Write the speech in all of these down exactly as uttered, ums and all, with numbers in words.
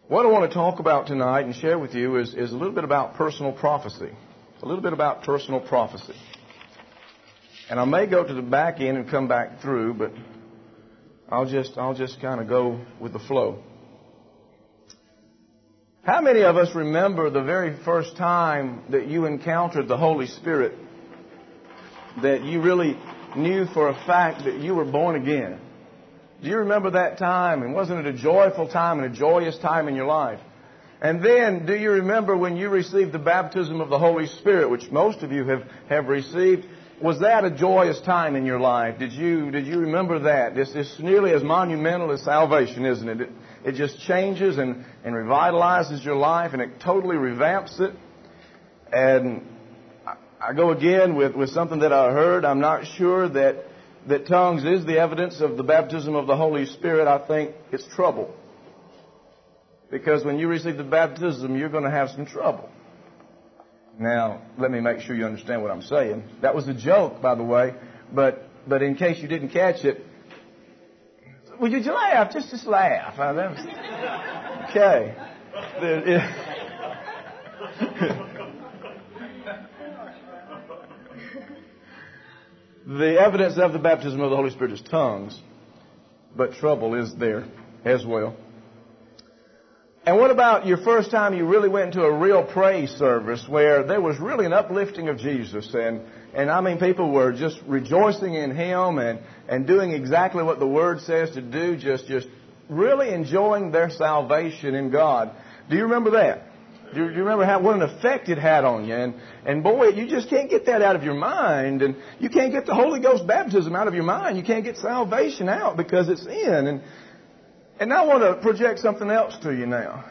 What I want to talk about tonight and share with you is, is a little bit about personal prophecy. A little bit about personal prophecy. And I may go to the back end and come back through, but I'll just I'll just kind of go with the flow. How many of us remember the very first time that you encountered the Holy Spirit, that you really knew for a fact that you were born again? Do you remember that time? And wasn't it a joyful time and a joyous time in your life? And then, do you remember when you received the baptism of the Holy Spirit, which most of you have, have received? Was that a joyous time in your life? Did you did you remember that? It's, it's nearly as monumental as salvation, isn't it? It, it just changes and, and revitalizes your life, and it totally revamps it. And I, I go again with, with something that I heard. I'm not sure that that tongues is the evidence of the baptism of the Holy Spirit. I think it's trouble. Because when you receive the baptism, you're going to have some trouble. Now, let me make sure you understand what I'm saying. That was a joke, by the way, but but in case you didn't catch it, well, you laugh, just just laugh. Uh, that was, okay. The, it, The evidence of the baptism of the Holy Spirit is tongues, but trouble is there as well. And what about your first time you really went into a real praise service where there was really an uplifting of Jesus, and, and I mean people were just rejoicing in Him and, and doing exactly what the Word says to do, just, just really enjoying their salvation in God. Do you remember that? Do you remember how, what an effect it had on you? And, and boy, you just can't get that out of your mind. And you can't get the Holy Ghost baptism out of your mind. You can't get salvation out because it's in. And, and I want to project something else to you now.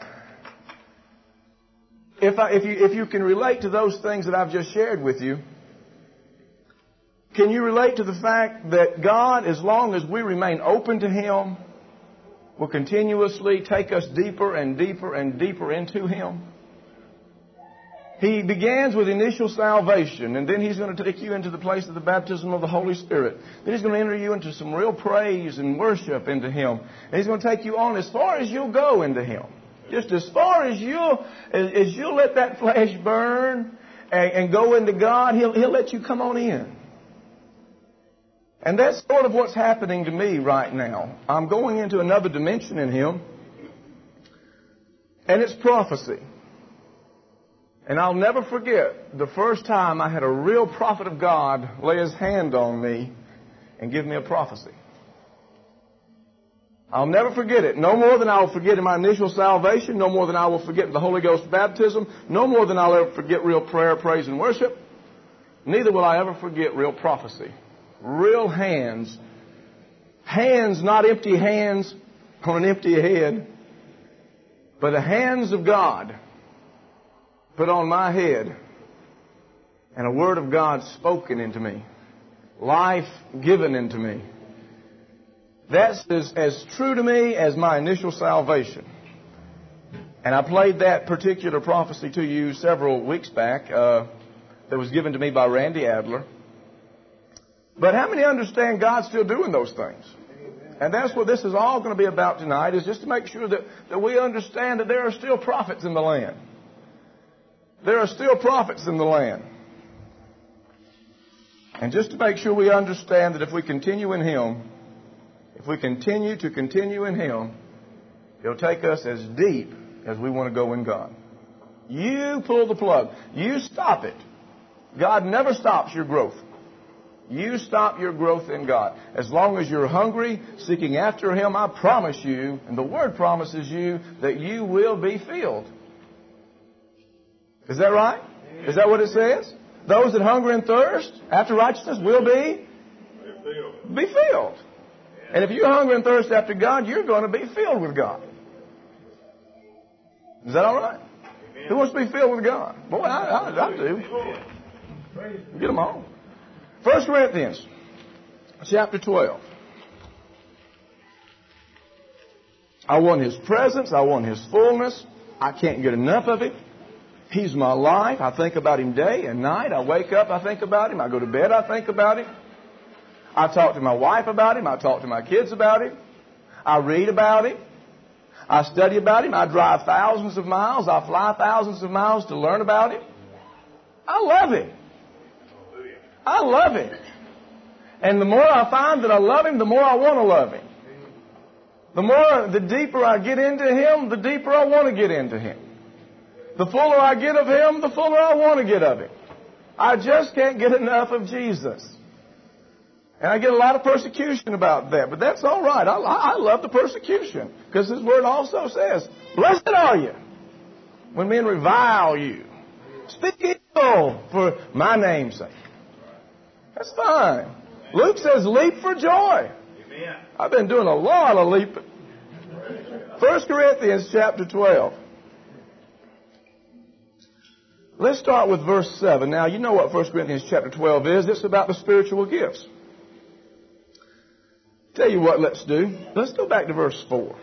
If, I, if, you, if you can relate to those things that I've just shared with you, can you relate to the fact that God, as long as we remain open to Him, will continuously take us deeper and deeper and deeper into Him? He begins with initial salvation, and then He's going to take you into the place of the baptism of the Holy Spirit. Then He's going to enter you into some real praise and worship into Him. And He's going to take you on as far as you'll go into Him. Just as far as you'll, as, as you'll let that flesh burn and, and go into God, He'll, He'll let you come on in. And that's sort of what's happening to me right now. I'm going into another dimension in Him, and it's prophecy. And I'll never forget the first time I had a real prophet of God lay his hand on me and give me a prophecy. I'll never forget it. No more than I will forget in my initial salvation. No more than I will forget the Holy Ghost baptism. No more than I'll ever forget real prayer, praise, and worship. Neither will I ever forget real prophecy. Real hands. Hands, not empty hands on an empty head, but the hands of God put on my head, and a word of God spoken into me, life given into me. That's as, as true to me as my initial salvation. And I played that particular prophecy to you several weeks back uh, that was given to me by Randy Adler. But how many understand God's still doing those things? And that's what this is all going to be about tonight, is just to make sure that, that we understand that there are still prophets in the land. There are still prophets in the land. And just to make sure we understand that if we continue in Him, if we continue to continue in Him, He'll take us as deep as we want to go in God. You pull the plug. You stop it. God never stops your growth. You stop your growth in God. As long as you're hungry, seeking after Him, I promise you, and the Word promises you, that you will be filled. Is that right? Is that what it says? Those that hunger and thirst after righteousness will be filled. Be filled. And if you hunger and thirst after God, you're going to be filled with God. Is that all right? Amen. Who wants to be filled with God? Boy, I, I, I do. Get them on. First Corinthians chapter twelve. I want His presence. I want His fullness. I can't get enough of it. He's my life. I think about Him day and night. I wake up, I think about Him. I go to bed, I think about Him. I talk to my wife about Him. I talk to my kids about Him. I read about Him. I study about Him. I drive thousands of miles. I fly thousands of miles to learn about Him. I love Him. I love Him. And the more I find that I love Him, the more I want to love Him. The more, the deeper I get into Him, the deeper I want to get into Him. The fuller I get of Him, the fuller I want to get of Him. I just can't get enough of Jesus. And I get a lot of persecution about that. But that's all right. I, I love the persecution. Because His Word also says, blessed are you when men revile you. Speak evil for my name's sake. That's fine. Luke says, leap for joy. Amen. I've been doing a lot of leaping. First Corinthians chapter twelve. Let's start with verse seven. Now, you know what First Corinthians chapter twelve is. It's about the spiritual gifts. Tell you what let's do. Let's go back to verse four.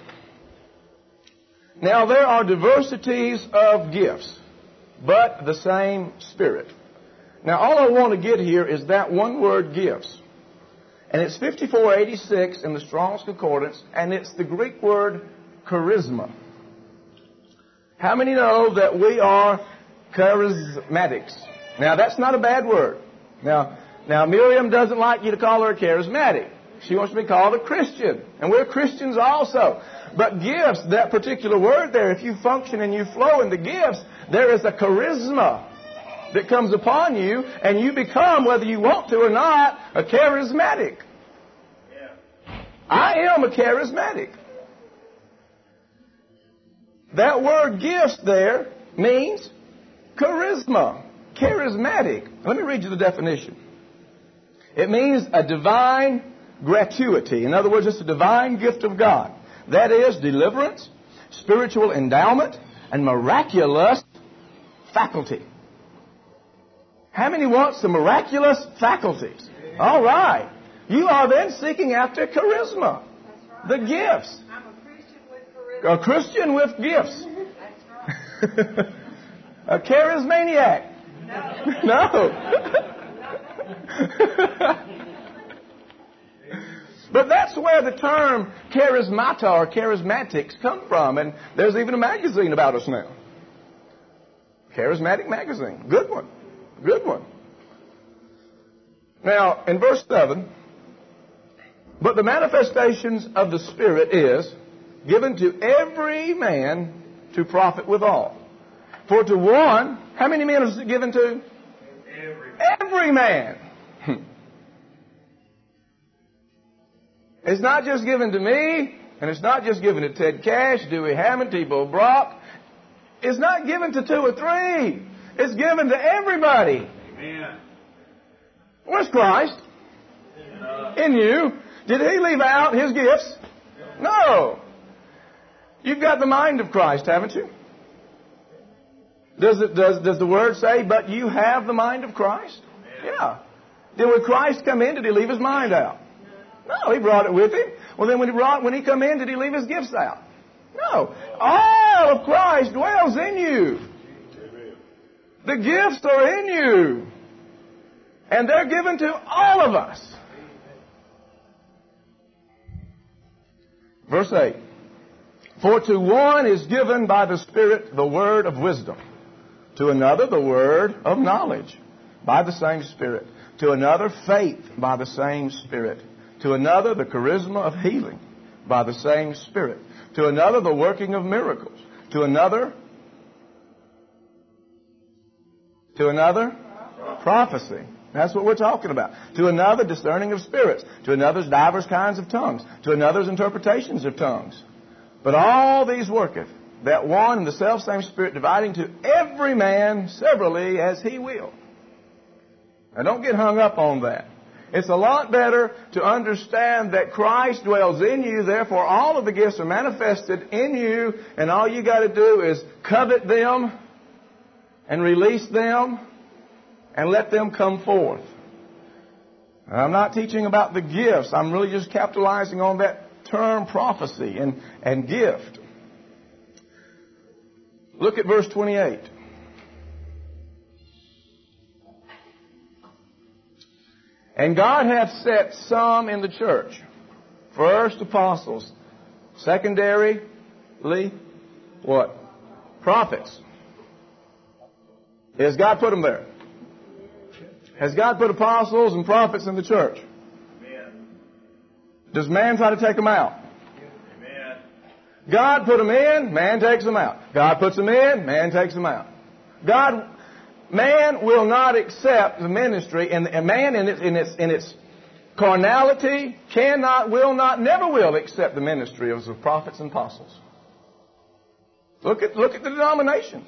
Now, there are diversities of gifts, but the same Spirit. Now, all I want to get here is that one word, gifts. And it's fifty-four eighty-six in the Strong's Concordance, and it's the Greek word charisma. How many know that we are charismatics? Now, that's not a bad word. Now, now Miriam doesn't like you to call her a charismatic. She wants to be called a Christian. And we're Christians also. But gifts, that particular word there, if you function and you flow in the gifts, there is a charisma that comes upon you, and you become, whether you want to or not, a charismatic. Yeah. I am a charismatic. That word gifts there means charisma, charismatic. Let me read you the definition. It means a divine gratuity. In other words, it's a divine gift of God. That is deliverance, spiritual endowment, and miraculous faculty. How many want some miraculous faculties? All right. You are then seeking after charisma. That's right. The gifts. I'm a Christian with charisma. A Christian with gifts. That's right. A charismaniac. No. No. But that's where the term charismata or charismatics come from. And there's even a magazine about us now. Charismatic magazine. Good one. Good one. Now, in verse seven, but the manifestations of the Spirit is given to every man to profit withal. For to one, how many men is it given to? Every, every man. It's not just given to me, and it's not just given to Ted Cash, Dewey Hammond, T-Bo Brock. It's not given to two or three. It's given to everybody. Amen. Where's Christ? In you. Did He leave out His gifts? No. You've got the mind of Christ, haven't you? Does it, does, does the Word say, but you have the mind of Christ? Yeah. Did when Christ come in, did He leave His mind out? No, He brought it with Him. Well, then when He brought, when He come in, did He leave His gifts out? No. All of Christ dwells in you. The gifts are in you. And they're given to all of us. Verse eight. For to one is given by the Spirit the word of wisdom. To another the word of knowledge by the same Spirit. To another faith by the same Spirit. To another the charisma of healing by the same Spirit. To another the working of miracles. To another To another, prophecy. That's what we're talking about. To another, discerning of spirits. To another's divers kinds of tongues. To another's interpretations of tongues. But all these worketh, that one and the selfsame Spirit, dividing to every man severally as He will. Now don't get hung up on that. It's a lot better to understand that Christ dwells in you, therefore all of the gifts are manifested in you, and all you got to do is covet them and release them and let them come forth. And I'm not teaching about the gifts. I'm really just capitalizing on that term prophecy and, and gift. Look at verse twenty-eight. And God hath set some in the church, first apostles, secondary what? Prophets. Has God put them there? Has God put apostles and prophets in the church? Does man try to take them out? God put them in, man takes them out. God puts them in, man takes them out. God, man will not accept the ministry, and, and man in its, in its, in its carnality cannot, will not, never will accept the ministry of the prophets and apostles. Look at, look at the denominations.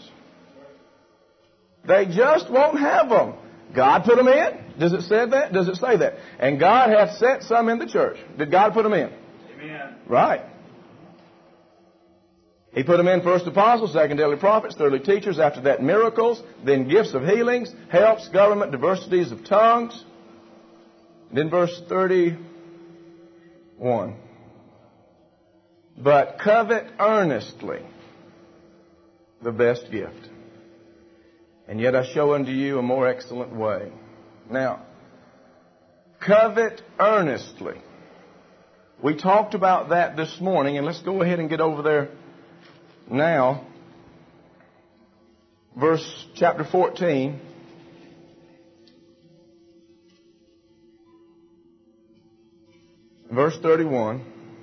They just won't have them. God put them in. Does it say that? Does it say that? And God hath set some in the church. Did God put them in? Amen. Right. He put them in first apostles, secondarily prophets, thirdly teachers, after that miracles, then gifts of healings, helps, government, diversities of tongues. Then verse thirty-one. But covet earnestly the best gift. And yet I show unto you a more excellent way. Now, covet earnestly. We talked about that this morning, and let's go ahead and get over there now. Verse chapter fourteen. Verse thirty-one.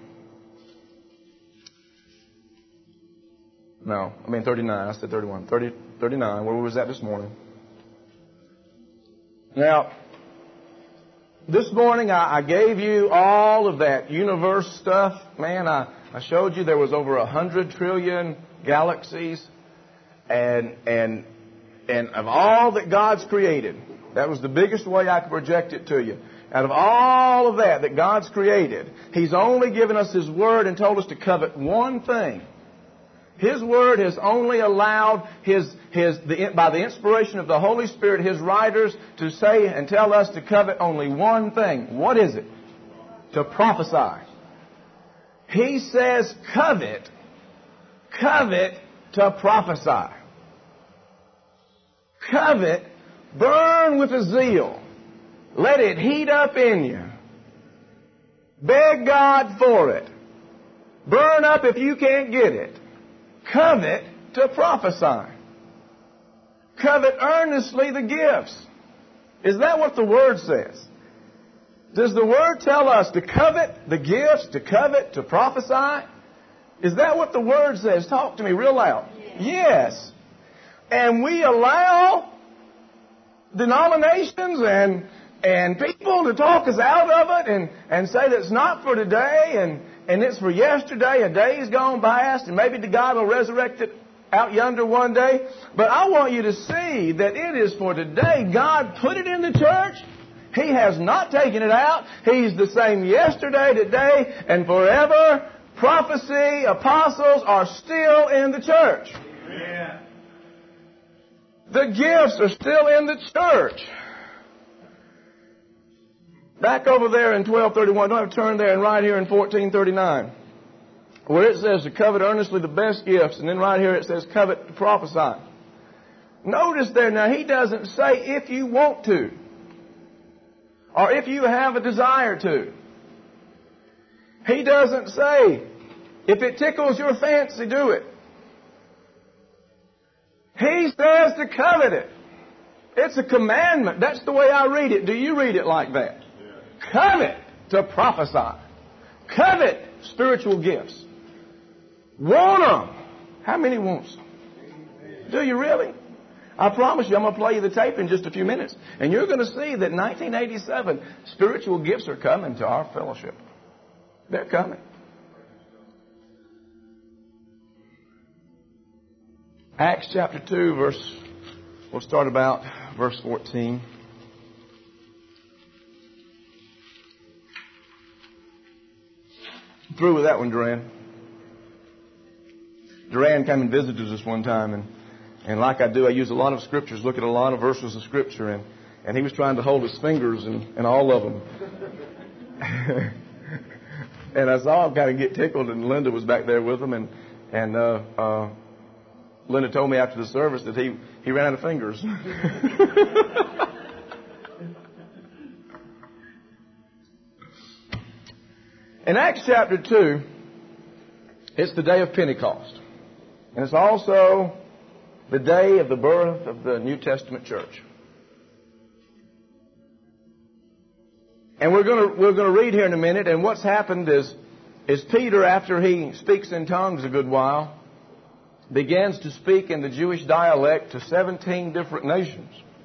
No, I mean thirty-nine. I said thirty-one. thirty, thirty-nine. Where was that this morning? Now, this morning I, I gave you all of that universe stuff. Man, I, I showed you there was over a hundred trillion galaxies. And, and, and of all that God's created, that was the biggest way I could project it to you. Out of all of that that God's created, He's only given us His Word and told us to covet one thing. His Word has only allowed His, His, the, by the inspiration of the Holy Spirit, His writers to say and tell us to covet only one thing. What is it? To prophesy. He says covet, covet to prophesy. Covet, burn with a zeal. Let it heat up in you. Beg God for it. Burn up if you can't get it. Covet to prophesy. Covet earnestly the gifts. Is that what the Word says? Does the Word tell us to covet the gifts, to covet, to prophesy? Is that what the Word says? Talk to me real loud. Yes. Yes. And we allow denominations and and people to talk us out of it and, and say that it's not for today and, and it's for yesterday, a day's gone past, and maybe God will resurrect it out yonder one day. But I want you to see that it is for today. God put it in the church. He has not taken it out. He's the same yesterday, today, and forever. Prophecy, apostles are still in the church. Amen. The gifts are still in the church. Back over there in twelve thirty-one, don't have to turn there, and right here in fourteen thirty-nine, where it says to covet earnestly the best gifts, and then right here it says covet to prophesy. Notice there now, he doesn't say if you want to, or if you have a desire to. He doesn't say if it tickles your fancy, do it. He says to covet it. It's a commandment. That's the way I read it. Do you read it like that? Covet to prophesy. Covet spiritual gifts. Want them. How many wants them? Do you really? I promise you, I'm going to play you the tape in just a few minutes. And you're going to see that in nineteen eighty-seven, spiritual gifts are coming to our fellowship. They're coming. Acts chapter two, verse, we'll start about verse fourteen. Through with that one, Duran. Duran came and visited us one time, and, and like I do, I use a lot of scriptures, look at a lot of verses of scripture, and, and he was trying to hold his fingers in, in all of them. And I saw him kind of get tickled, and Linda was back there with him, and, and uh, uh, Linda told me after the service that he, he ran out of fingers. In Acts chapter two, It's the day of Pentecost. And it's also the day of the birth of the New Testament church. And we're going to, we're going to read here in a minute, and what's happened is, is Peter, after he speaks in tongues a good while, begins to speak in the Jewish dialect to seventeen different nations.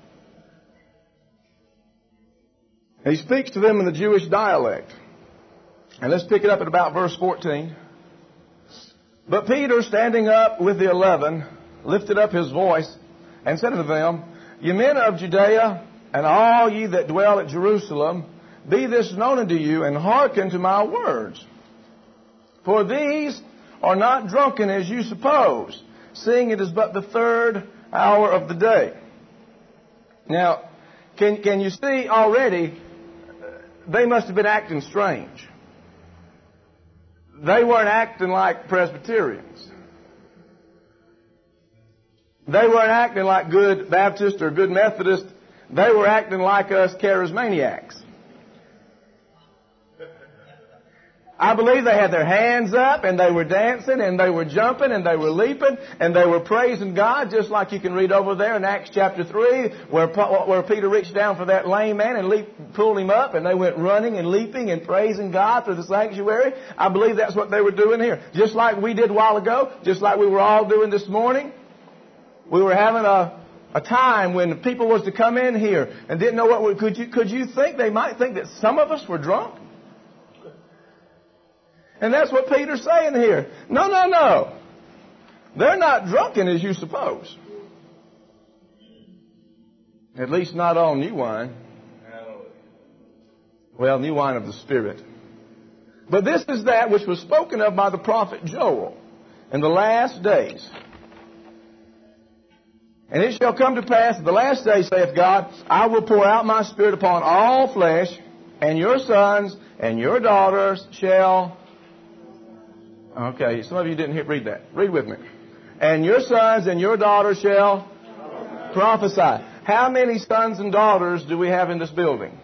And he speaks to them in the Jewish dialect. And let's pick it up at about verse fourteen. But Peter, standing up with the eleven, lifted up his voice and said unto them, Ye men of Judea, and all ye that dwell at Jerusalem, be this known unto you, and hearken to my words. For these are not drunken as you suppose, seeing it is but the third hour of the day. Now, can, can you see already, they must have been acting strange. They weren't acting like Presbyterians. They weren't acting like good Baptists or good Methodists. They were acting like us charismaniacs. I believe they had their hands up and they were dancing and they were jumping and they were leaping and they were praising God, just like you can read over there in Acts chapter three where, where Peter reached down for that lame man and leaped, pulled him up, and they went running and leaping and praising God through the sanctuary. I believe that's what they were doing here. Just like we did a while ago, just like we were all doing this morning. We were having a, a time when people was to come in here and didn't know what we, could you, could you think they might think that some of us were drunk? And that's what Peter's saying here. No, no, no. They're not drunken as you suppose. At least not on new wine. Well, new wine of the Spirit. But this is that which was spoken of by the prophet Joel in the last days. And it shall come to pass in the last days, saith God, I will pour out my Spirit upon all flesh, and your sons and your daughters shall... Okay, some of you didn't hear, read that. Read with me. And your sons and your daughters shall prophesy. How many sons and daughters do we have in this building?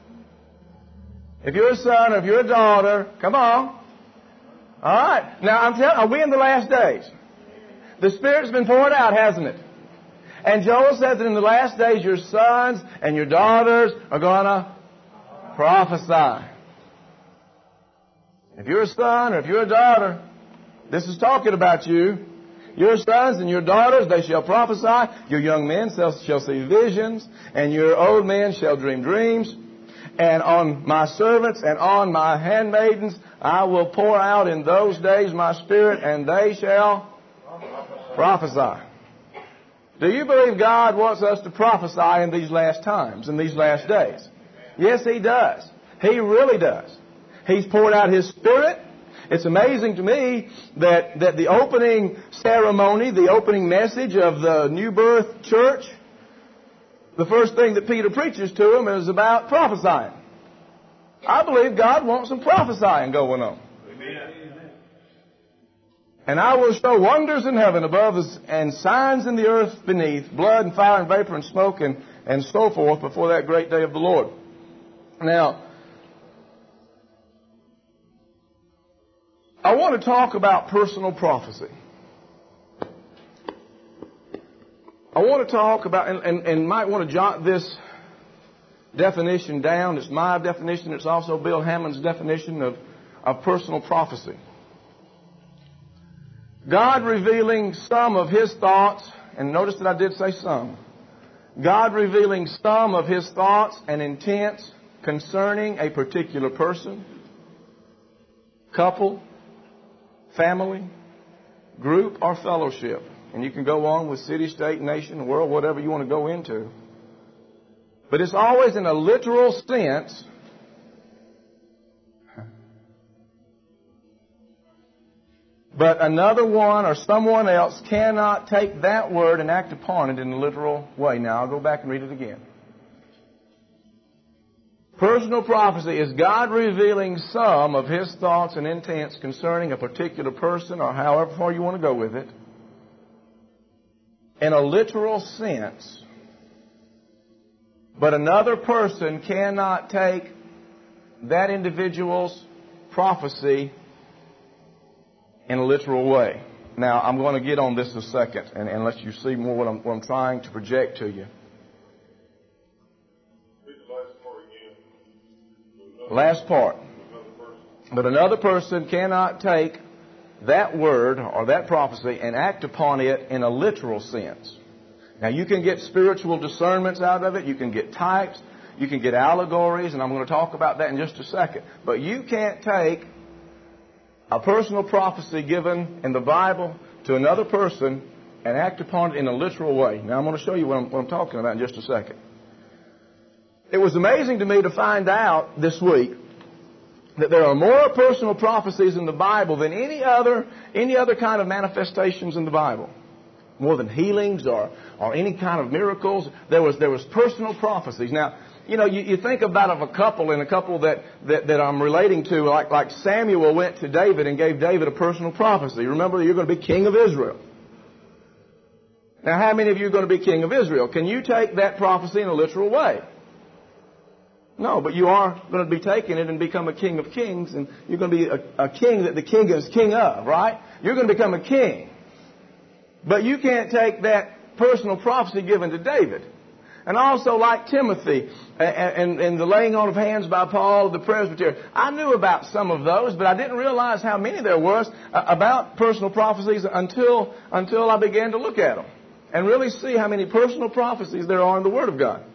If you're a son or if you're a daughter, come on. All right. Now, I'm telling, are we in the last days? The Spirit's been poured out, hasn't it? And Joel says that in the last days your sons and your daughters are going to prophesy. If you're a son or if you're a daughter, this is talking about you. Your sons and your daughters, they shall prophesy. Your young men shall, shall see visions. And your old men shall dream dreams. And on my servants and on my handmaidens, I will pour out in those days my Spirit, and they shall prophesy. Do you believe God wants us to prophesy in these last times, in these last days? Yes, He does. He really does. He's poured out His Spirit. It's amazing to me that, that the opening ceremony, the opening message of the New Birth Church, the first thing that Peter preaches to them is about prophesying. I believe God wants some prophesying going on. Amen. And I will show wonders in heaven above us and signs in the earth beneath, blood and fire and vapor and smoke and, and so forth before that great day of the Lord. Now, I want to talk about personal prophecy. I want to talk about, and, and, and might want to jot this definition down. It's my definition. It's also Bill Hammond's definition of, of personal prophecy. God revealing some of His thoughts, and notice that I did say some. God revealing some of His thoughts and intents concerning a particular person, couple, family, group, or fellowship. And you can go on with city, state, nation, world, whatever you want to go into. But it's always in a literal sense. But another one or someone else cannot take that word and act upon it in a literal way. Now, I'll go back and read it again. Personal prophecy is God revealing some of His thoughts and intents concerning a particular person, or however far you want to go with it, in a literal sense. But another person cannot take that individual's prophecy in a literal way. Now, I'm going to get on this in a second and, and let you see more what I'm, what I'm trying to project to you. Last part. But another person cannot take that word or that prophecy and act upon it in a literal sense. Now, you can get spiritual discernments out of it. You can get types. You can get allegories. And I'm going to talk about that in just a second. But you can't take a personal prophecy given in the Bible to another person and act upon it in a literal way. Now, I'm going to show you what I'm, what I'm talking about in just a second. It was amazing to me to find out this week that there are more personal prophecies in the Bible than any other any other kind of manifestations in the Bible. More than healings or, or any kind of miracles. There was there was personal prophecies. Now, you know, you, you think about of a couple and a couple that, that, that I'm relating to, like, like Samuel went to David and gave David a personal prophecy. Remember, you're going to be king of Israel. Now, how many of you are going to be king of Israel? Can you take that prophecy in a literal way? No, but you are going to be taking it and become a king of kings, and you're going to be a, a king that the king is king of, right? You're going to become a king. But you can't take that personal prophecy given to David. And also like Timothy and, and, and the laying on of hands by Paul, the presbytery. I knew about some of those, but I didn't realize how many there was about personal prophecies until, until I began to look at them and really see how many personal prophecies there are in the Word of God.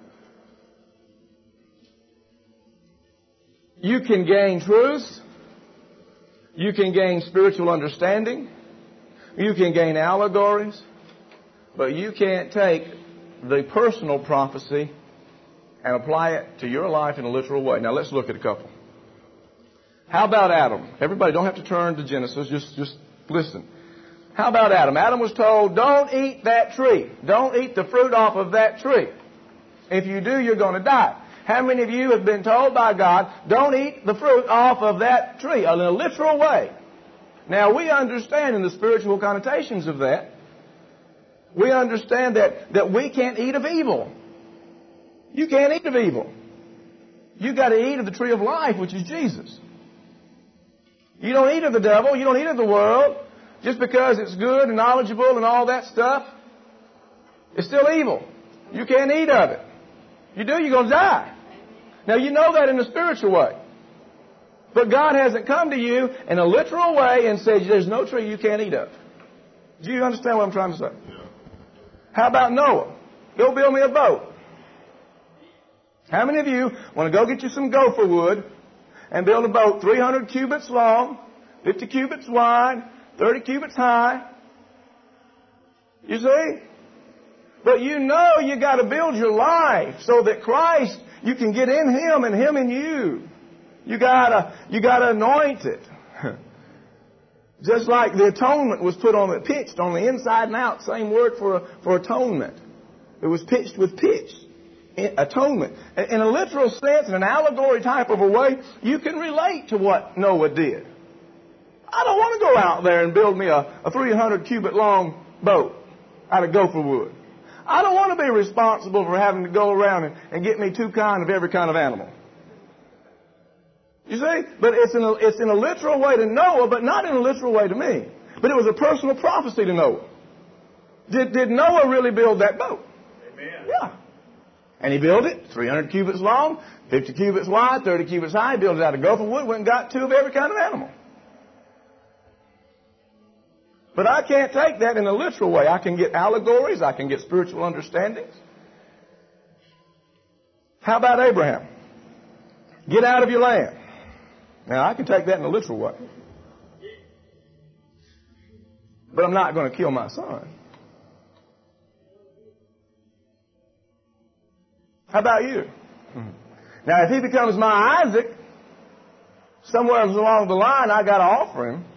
You can gain truth. You can gain spiritual understanding. You can gain allegories. But you can't take the personal prophecy and apply it to your life in a literal way. Now let's look at a couple. How about Adam? Everybody don't have to turn to Genesis. Just, just listen. How about Adam? Adam was told, don't eat that tree. Don't eat the fruit off of that tree. If you do, you're going to die. How many of you have been told by God, don't eat the fruit off of that tree in a literal way? Now, we understand in the spiritual connotations of that. We understand that, that we can't eat of evil. You can't eat of evil. You've got to eat of the tree of life, which is Jesus. You don't eat of the devil. You don't eat of the world. Just because it's good and knowledgeable and all that stuff, it's still evil. You can't eat of it. You do, you're going to die. Now, you know that in a spiritual way. But God hasn't come to you in a literal way and said, there's no tree you can't eat of. Do you understand what I'm trying to say? How about Noah? Go build me a boat. How many of you want to go get you some gopher wood and build a boat three hundred cubits long, fifty cubits wide, thirty cubits high? You see? But you know you got to build your life so that Christ, you can get in Him and Him in you. You gotta, you gotta anoint it. Just like the atonement was put on it, pitched on the inside and out. Same word for, for atonement. It was pitched with pitch. Atonement. In a literal sense, in an allegory type of a way, you can relate to what Noah did. I don't want to go out there and build me a, a three hundred cubit long boat out of gopher wood. I don't want to be responsible for having to go around and, and get me two kind of every kind of animal. You see? But it's in, a, it's in a literal way to Noah, but not in a literal way to me. But it was a personal prophecy to Noah. Did, did Noah really build that boat? Amen. Yeah. And he built it, three hundred cubits long, fifty cubits wide, thirty cubits high. He built it out of gopher wood, went and got two of every kind of animal. But I can't take that in a literal way. I can get allegories. I can get spiritual understandings. How about Abraham? Get out of your land. Now, I can take that in a literal way. But I'm not going to kill my son. How about you? Now, if he becomes my Isaac, somewhere along the line, I got to offer him.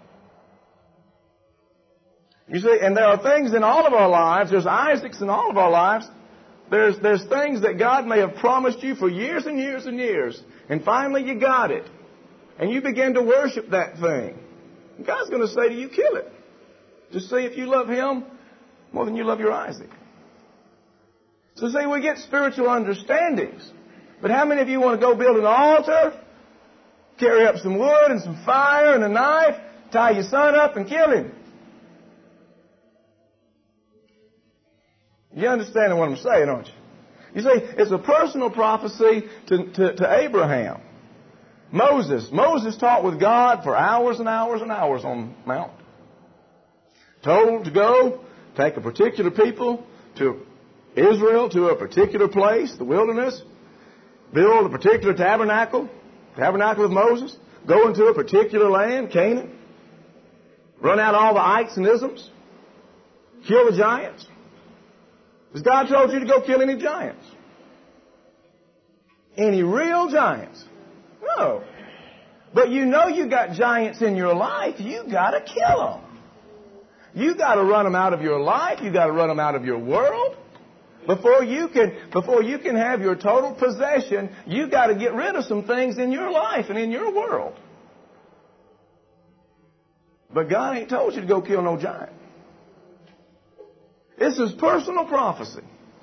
You see, and there are things in all of our lives. There's Isaacs in all of our lives. There's, there's things that God may have promised you for years and years and years. And finally you got it. And you begin to worship that thing. And God's going to say to you, kill it. To see if you love Him more than you love your Isaac. So see, we get spiritual understandings. But how many of you want to go build an altar, carry up some wood and some fire and a knife, tie your son up and kill him. You understand what I'm saying, aren't you? You see, it's a personal prophecy to, to, to Abraham. Moses. Moses talked with God for hours and hours and hours on the Mount. Told to go, take a particular people to Israel, to a particular place, the wilderness, build a particular tabernacle, tabernacle of Moses, go into a particular land, Canaan, run out all the ites and isms, kill the giants. Has God told you to go kill any giants? Any real giants? No. But you know you got giants in your life. You got to kill them. You got to run them out of your life. You got to run them out of your world. Before you can, before you can have your total possession, you got to get rid of some things in your life and in your world. But God ain't told you to go kill no giant. This is personal prophecy.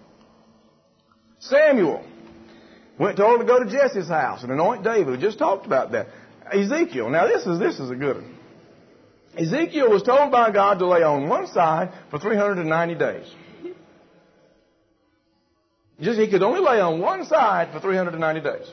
Samuel went told to go to Jesse's house and anoint David. We just talked about that. Ezekiel. Now this is this is a good one. Ezekiel was told by God to lay on one side for three hundred ninety days. Just he could only lay on one side for three hundred ninety days.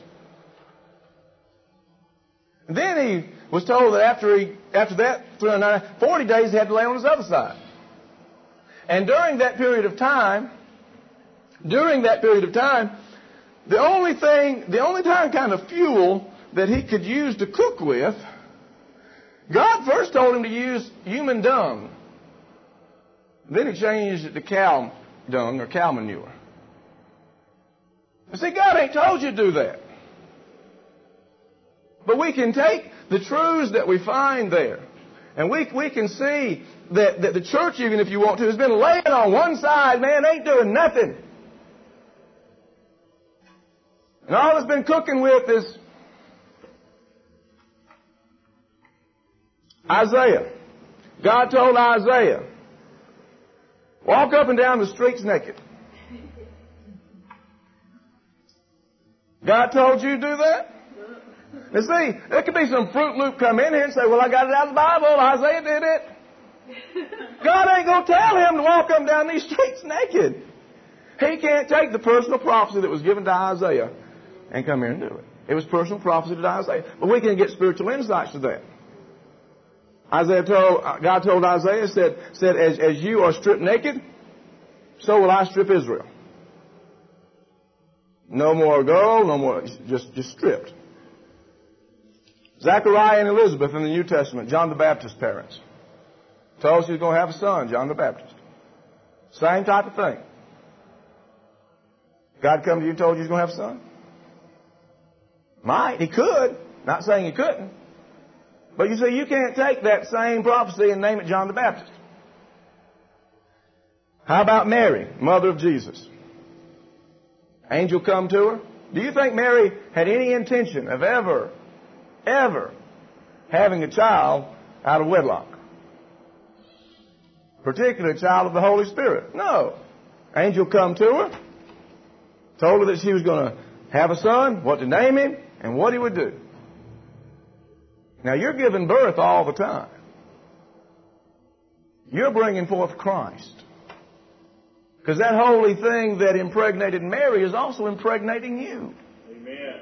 And then he was told that after he after that three hundred ninety, forty days he had to lay on his other side. And during that period of time, during that period of time, the only thing, the only time kind of fuel that he could use to cook with, God first told him to use human dung. Then he changed it to cow dung or cow manure. You see, God ain't told you to do that. But we can take the truths that we find there, and we we can see that, that the church, even if you want to, has been laying on one side, man, ain't doing nothing. And all it's been cooking with is Isaiah. God told Isaiah, walk up and down the streets naked. God told you to do that? You see, there could be some Fruit Loop come in here and say, well, I got it out of the Bible. Isaiah did it. God ain't going to tell him to walk up and down these streets naked. He can't take the personal prophecy that was given to Isaiah and come here and do it. It was personal prophecy to Isaiah. But we can get spiritual insights to that. Isaiah told, God told Isaiah, said, said as, as you are stripped naked, so will I strip Israel. No more gold, no more, just, just stripped. Zechariah and Elizabeth in the New Testament, John the Baptist's parents, told she was going to have a son, John the Baptist. Same type of thing. God come to you and told you he was going to have a son? Might. He could. Not saying he couldn't. But you see, you can't take that same prophecy and name it John the Baptist. How about Mary, mother of Jesus? Angel come to her. Do you think Mary had any intention of ever, ever having a child out of wedlock? Particularly a child of the Holy Spirit? No. Angel come to her, told her that she was going to have a son, what to name him, and what he would do. Now, you're giving birth all the time. You're bringing forth Christ. Because that holy thing that impregnated Mary is also impregnating you. Amen.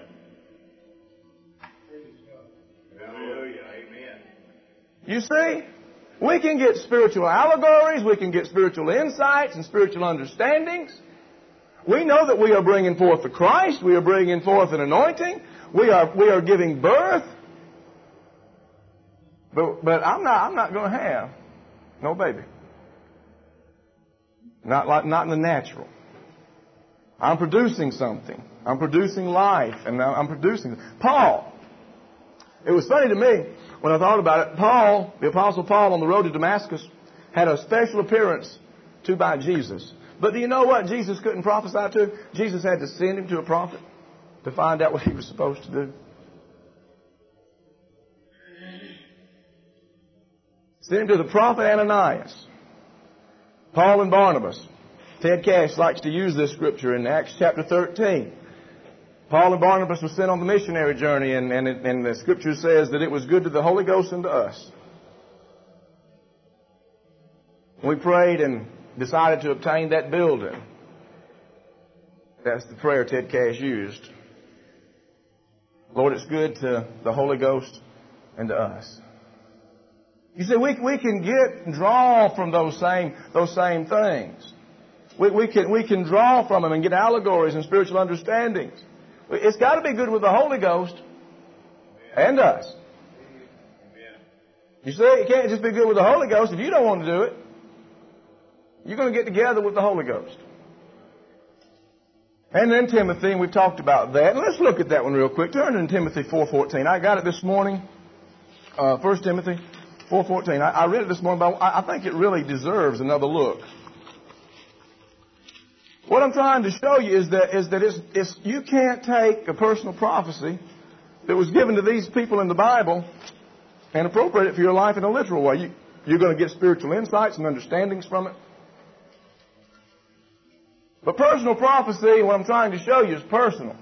Hallelujah. Amen. You see, we can get spiritual allegories, we can get spiritual insights and spiritual understandings. We know that we are bringing forth the Christ, we are bringing forth an anointing, we are we are giving birth. But but I'm not I'm not going to have no baby. Not like not in the natural. I'm producing something. I'm producing life, and I'm producing Paul. It was funny to me when I thought about it. Paul, the Apostle Paul, on the road to Damascus, had a special appearance to by Jesus. But do you know what Jesus couldn't prophesy to? Jesus had to send him to a prophet to find out what he was supposed to do. Send him to the prophet Ananias. Paul and Barnabas. Ted Cash likes to use this scripture in Acts chapter thirteen. Paul and Barnabas were sent on the missionary journey, and, and, and the scripture says that it was good to the Holy Ghost and to us We prayed and decided to obtain that building. That's the prayer Ted Cash used. Lord, it's good to the Holy Ghost and to us. You see, we, we can get and draw from those same, those same things. We, we, can, we can draw from them and get allegories and spiritual understandings. It's got to be good with the Holy Ghost and us. You see, it can't just be good with the Holy Ghost if you don't want to do it. You're going to get together with the Holy Ghost. And then Timothy, and we've talked about that. And let's look at that one real quick. Turn to Timothy four fourteen. I got it this morning. Uh, First Timothy four fourteen. I, I read it this morning, but I, I think it really deserves another look. What I'm trying to show you is that is that it's, it's, you can't take a personal prophecy that was given to these people in the Bible and appropriate it for your life in a literal way. You, you're going to get spiritual insights and understandings from it. But personal prophecy, what I'm trying to show you, is personal.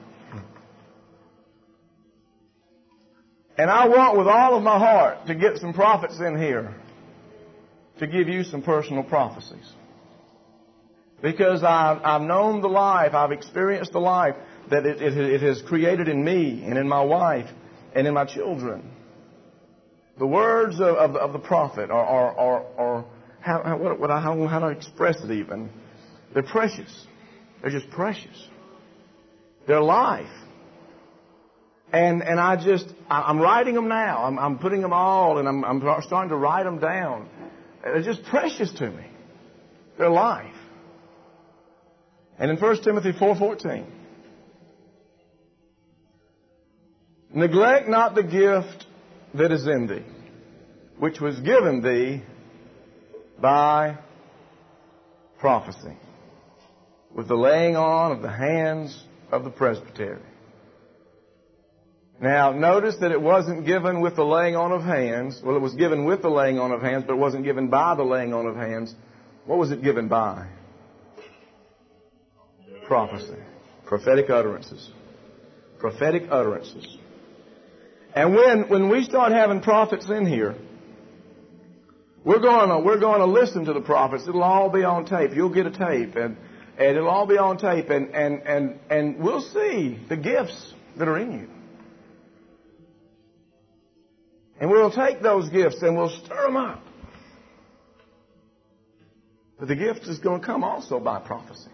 And I want with all of my heart to get some prophets in here to give you some personal prophecies. Because I've, I've known the life, I've experienced the life that it, it, it has created in me and in my wife and in my children. The words of, of, of the prophet are, are, are, are how, how, what, what I, how, how do I express it even? They're precious. They're just precious. They're life. And and I just, I'm writing them now. I'm, I'm putting them all, and I'm, I'm starting to write them down. They're just precious to me. They're life. And in First Timothy four fourteen, neglect not the gift that is in thee, which was given thee by prophecy, with the laying on of the hands of the presbytery. Now, notice that it wasn't given with the laying on of hands. Well, it was given with the laying on of hands, but it wasn't given by the laying on of hands. What was it given by? Prophecy. Prophetic utterances. Prophetic utterances. And when, when we start having prophets in here, we're going to, we're going to listen to the prophets. It'll all be on tape. You'll get a tape, and, and it'll all be on tape, and, and, and, and we'll see the gifts that are in you. And we'll take those gifts and we'll stir them up. But the gift is going to come also by prophecy.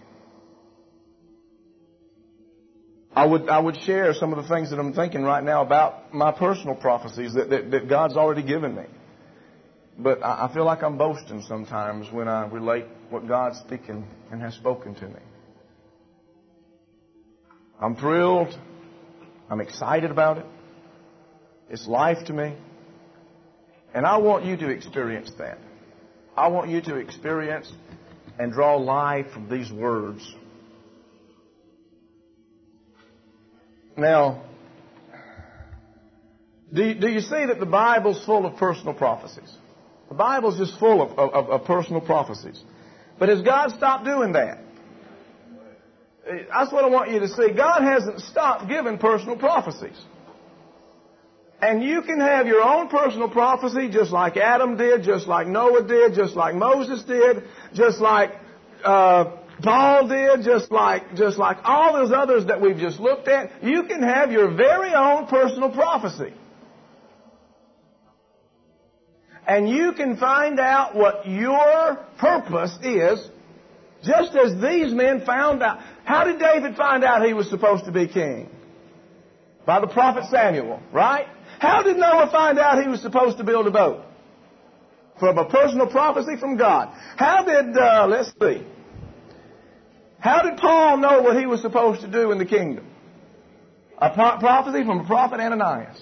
I would I would share some of the things that I'm thinking right now about my personal prophecies that, that, that God's already given me. But I, I feel like I'm boasting sometimes when I relate what God's speaking and has spoken to me. I'm thrilled. I'm excited about it. It's life to me. And I want you to experience that. I want you to experience and draw life from these words. Now, do you, do you see that the Bible's full of personal prophecies? The Bible's just full of, of, of personal prophecies. But has God stopped doing that? That's what I want you to see. God hasn't stopped giving personal prophecies. And you can have your own personal prophecy just like Adam did, just like Noah did, just like Moses did, just like uh, Paul did, just like just like all those others that we've just looked at. You can have your very own personal prophecy. And you can find out what your purpose is, just as these men found out. How did David find out he was supposed to be king? By the prophet Samuel, right? How did Noah find out he was supposed to build a boat? From a personal prophecy from God. How did, uh, let's see. How did Paul know what he was supposed to do in the kingdom? A pro- prophecy from a prophet Ananias.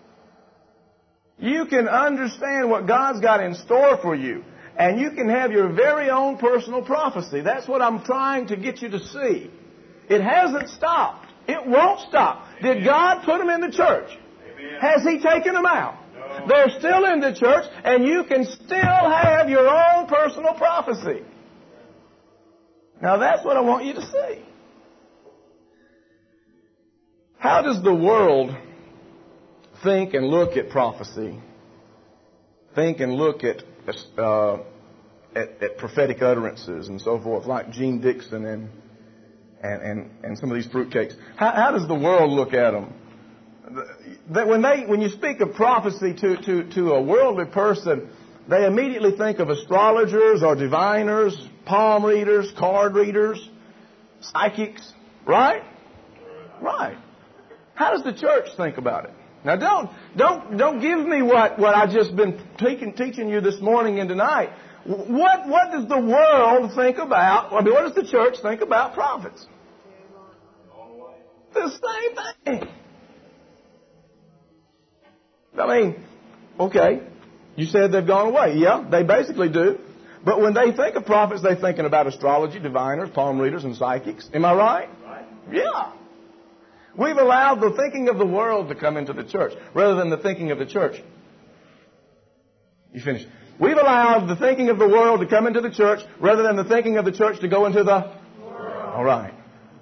You can understand what God's got in store for you. And you can have your very own personal prophecy. That's what I'm trying to get you to see. It hasn't stopped. It won't stop. Did God put them in the church? Amen. Has He taken them out? No. They're still in the church, and you can still have your own personal prophecy. Now that's what I want you to see. How does the world think and look at prophecy? Think and look at uh, at, at prophetic utterances and so forth, like Gene Dixon and and and, and some of these fruitcakes. How, how does the world look at them? That when they when you speak of prophecy to, to, to a worldly person, they immediately think of astrologers or diviners, palm readers, card readers, psychics, right? Right. How does the church think about it? Now, don't don't don't give me what, what I've just been teaching, teaching you this morning and tonight. What what does the world think about? I mean, what does the church think about prophets? The same thing. I mean, okay, you said they've gone away. Yeah, they basically do. But when they think of prophets, they're thinking about astrology, diviners, palm readers, and psychics. Am I right? Right. Yeah. We've allowed the thinking of the world to come into the church rather than the thinking of the church. You finished. We've allowed the thinking of the world to come into the church rather than the thinking of the church to go into the world. All right.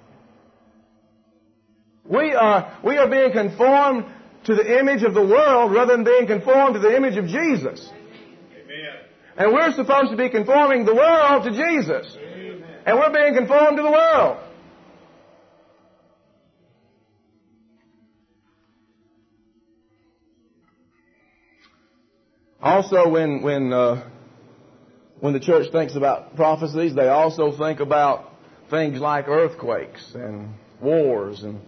We are, we are being conformed to the image of the world rather than being conformed to the image of Jesus. Amen. And we're supposed to be conforming the world to Jesus. Amen. And we're being conformed to the world. Also, when when uh, when the church thinks about prophecies, they also think about things like earthquakes and wars and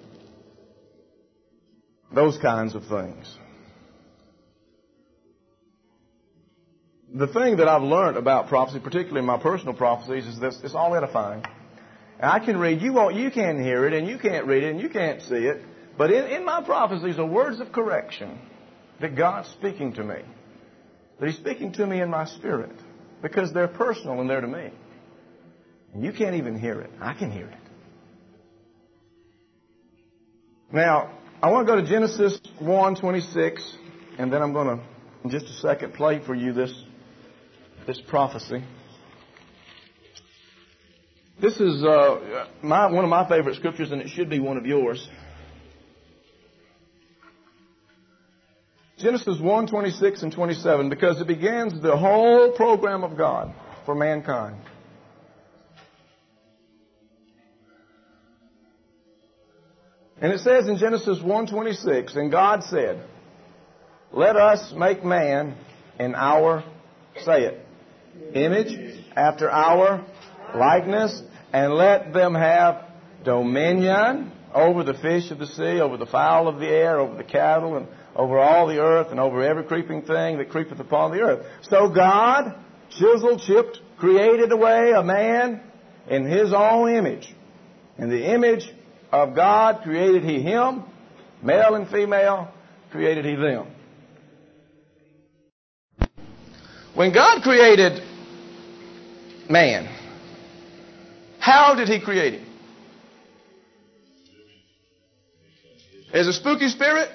those kinds of things. The thing that I've learned about prophecy, particularly in my personal prophecies, is this: it's all edifying. And I can read, you won't, you can't hear it, and you can't read it, and you can't see it. But in, in my prophecies are words of correction that God's speaking to me. That He's speaking to me in my spirit. Because they're personal and they're to me. And you can't even hear it. I can hear it. Now, I want to go to Genesis one twenty-six, and then I'm going to, in just a second, play for you this, this prophecy. This is uh, my, one of my favorite scriptures, and it should be one of yours. Genesis one twenty-six and twenty-seven, because it begins the whole program of God for mankind. And it says in Genesis one twenty-six, and God said, let us make man in our, say it, image, after our likeness, and let them have dominion over the fish of the sea, over the fowl of the air, over the cattle, and over all the earth, and over every creeping thing that creepeth upon the earth. So God, chiseled, chipped, created away a man in His own image. In the image of God created He him, male and female created He them. When God created man, how did He create him? As a spooky spirit?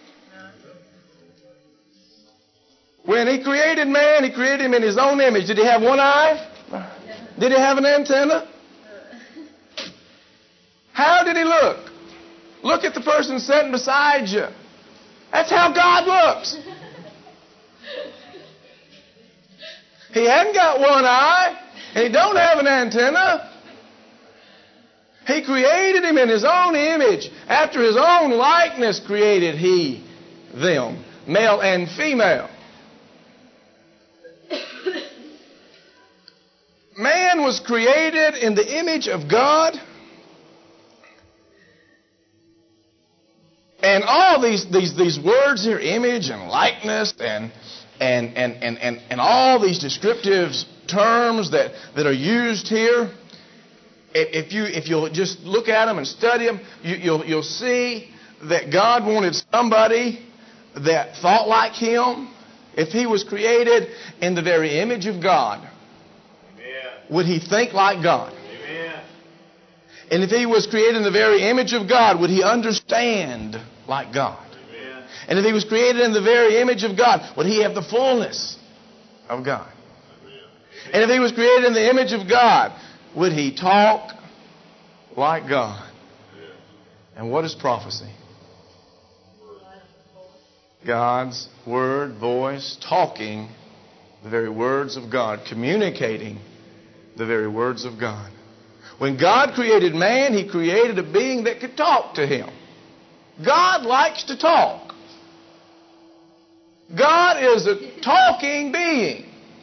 When He created man, He created him in His own image. Did he have one eye? Did he have an antenna? How did he look? Look at the person sitting beside you. That's how God looks. He hadn't got one eye, and He don't have an antenna. He created him in His own image. After His own likeness created He them, male and female. Man was created in the image of God. And all these, these, these words here, image and likeness and, and, and, and, and, and all these descriptive terms that, that are used here, if, you, if you'll just look at them and study them, you, you'll, you'll see that God wanted somebody that thought like Him. If He was created in the very image of God, Amen, would He think like God? Amen. And if He was created in the very image of God, would He understand like God? Amen. And if He was created in the very image of God, would He have the fullness of God? Amen. And if He was created in the image of God, would He talk like God? Amen. And what is prophecy? God's word, voice, talking The very words of God, communicating the very words of God. When God created man, He created a being that could talk to Him. God likes to talk. God is a talking being.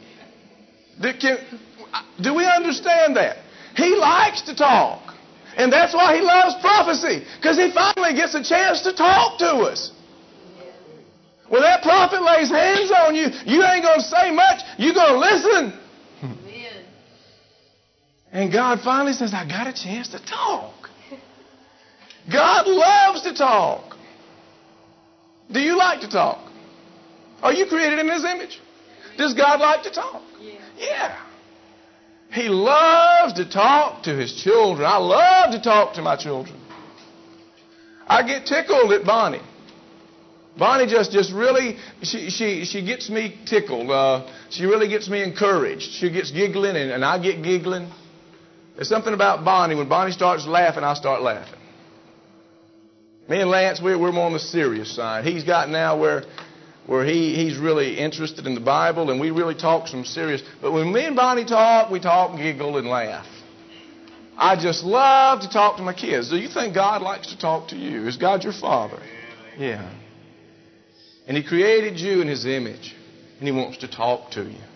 Do we understand that? He likes to talk. And that's why He loves prophecy. Because He finally gets a chance to talk to us. When that prophet lays hands on you, you ain't going to say much. You're going to listen. Amen. And God finally says, I got a chance to talk. God loves to talk. Do you like to talk? Are you created in His image? Does God like to talk? Yeah. Yeah. He loves to talk to His children. I love to talk to my children. I get tickled at Bonnie. Bonnie just, just really, she, she, she gets me tickled. Uh, she really gets me encouraged. She gets giggling and, and I get giggling. There's something about Bonnie. When Bonnie starts laughing, I start laughing. Me and Lance, we're, we're more on the serious side. He's got now where, where he, he's really interested in the Bible, and we really talk some serious. But when me and Bonnie talk, we talk, giggle, and laugh. I just love to talk to my kids. Do you think God likes to talk to you? Is God your Father? Yeah. And He created you in His image, and He wants to talk to you.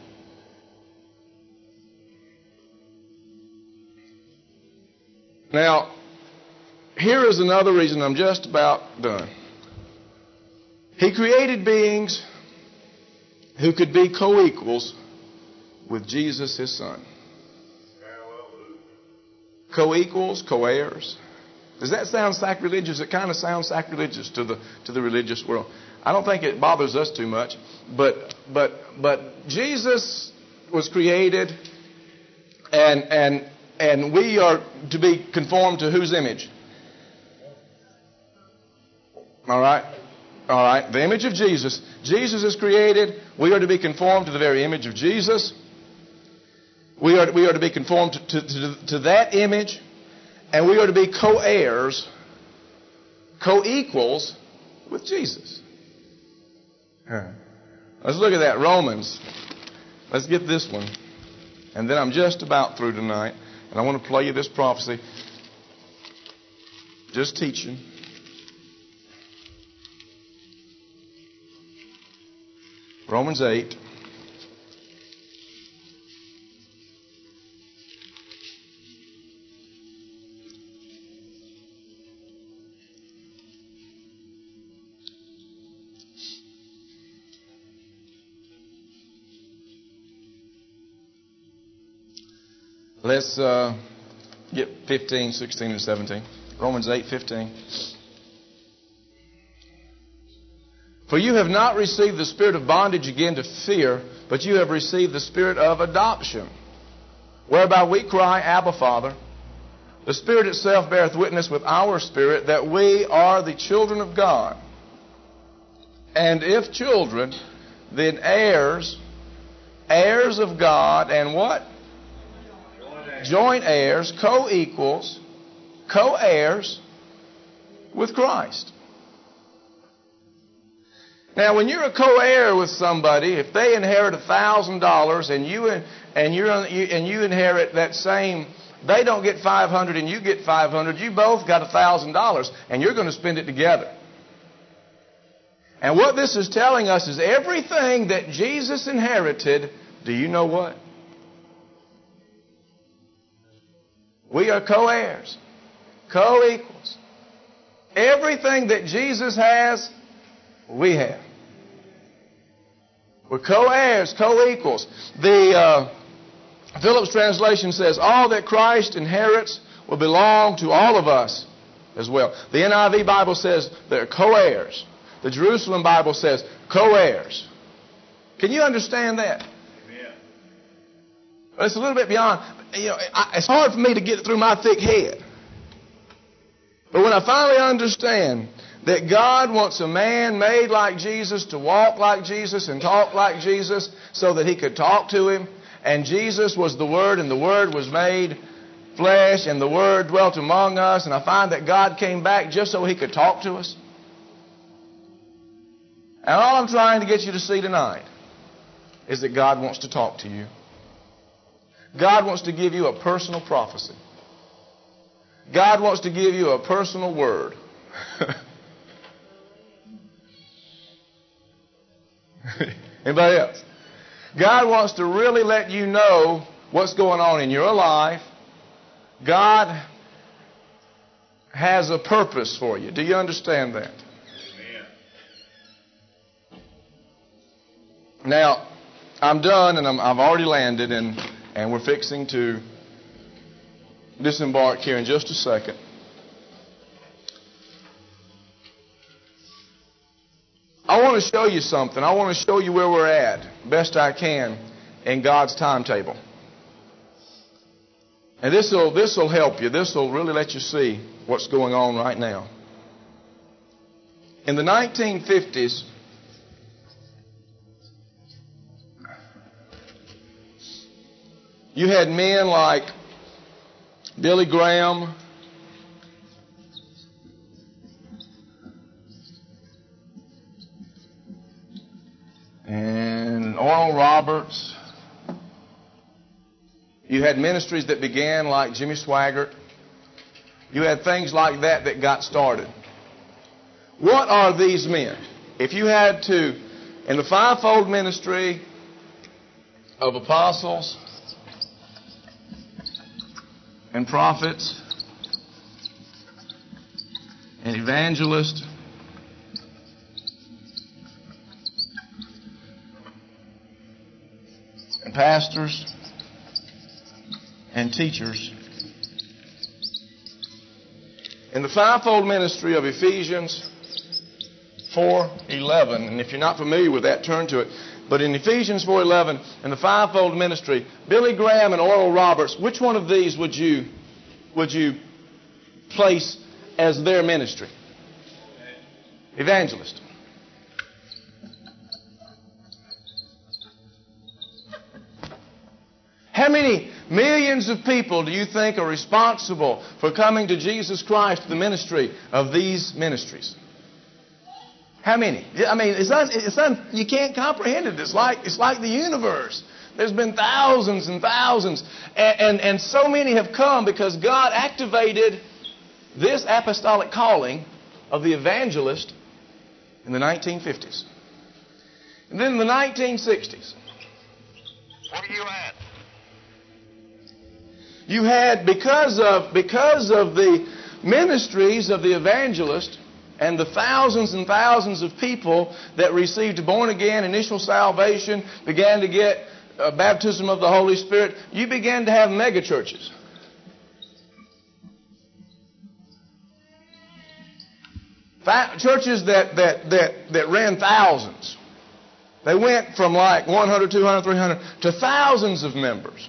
Now, here is another reason I'm just about done. He created beings who could be co-equals with Jesus, His Son. Co-equals, co-heirs. Does that sound sacrilegious? It kind of sounds sacrilegious to the to the religious world. I don't think it bothers us too much, but but but Jesus was created, and and and we are to be conformed to whose image? All right. All right. The image of Jesus. Jesus is created. We are to be conformed to the very image of Jesus. We are, we are to be conformed to, to, to, to that image. And we are to be co-heirs, co-equals with Jesus. Right. Let's look at that. Romans. Let's get this one. And then I'm just about through tonight. And I want to play you this prophecy. Just teaching. Romans eight. Let's uh, get fifteen, sixteen, and seventeen. Romans eight, fifteen. For you have not received the spirit of bondage again to fear, but you have received the spirit of adoption, whereby we cry, Abba, Father. The Spirit itself beareth witness with our spirit that we are the children of God. And if children, then heirs, heirs of God, and what? Joint heirs, co-equals, co-heirs with Christ. Now, when you're a co-heir with somebody, if they inherit a thousand dollars and you and you and you inherit that same, they don't get five hundred and you get five hundred. You both got a thousand dollars, and you're going to spend it together. And what this is telling us is everything that Jesus inherited. Do you know what? We are co-heirs, co-equals. Everything that Jesus has, we have. We're co-heirs, co-equals. The uh, Phillips translation says, all that Christ inherits will belong to all of us as well. The N I V Bible says they're co-heirs. The Jerusalem Bible says co-heirs. Can you understand that? Amen. It's a little bit beyond, you know, it's hard for me to get it through my thick head. But when I finally understand that God wants a man made like Jesus to walk like Jesus and talk like Jesus so that He could talk to Him. And Jesus was the Word, and the Word was made flesh, and the Word dwelt among us. And I find that God came back just so He could talk to us. And all I'm trying to get you to see tonight is that God wants to talk to you. God wants to give you a personal prophecy. God wants to give you a personal word. Anybody else? God wants to really let you know what's going on in your life. God has a purpose for you. Do you understand that? Amen. Now, I'm done and I'm, I've already landed and, and we're fixing to disembark here in just a second. I want to show you something. I want to show you where we're at, best I can, in God's timetable. And this will this will help you. This will really let you see what's going on right now. In the nineteen fifties, you had men like Billy Graham, and Oral Roberts. You had ministries that began like Jimmy Swaggart. You had things like that that got started. What are these men? If you had to, in the fivefold ministry of apostles and prophets and evangelists and pastors and teachers. In the fivefold ministry of Ephesians four eleven, and if you're not familiar with that, turn to it. But in Ephesians four eleven, in the fivefold ministry, Billy Graham and Oral Roberts, which one of these would you would you place as their ministry? Evangelist. How many millions of people do you think are responsible for coming to Jesus Christ, the ministry of these ministries? How many? I mean, it's un, it's un, you can't comprehend it. It's like, it's like the universe. There's been thousands and thousands. And, and, and so many have come because God activated this apostolic calling of the evangelist in the nineteen fifties. And then in the nineteen sixties. Where are you at? You had, because of, because of the ministries of the evangelist and the thousands and thousands of people that received born-again initial salvation, began to get uh, baptism of the Holy Spirit, you began to have megachurches. Fa- churches that, that, that, that ran thousands. They went from like one hundred, two hundred, three hundred to thousands of members.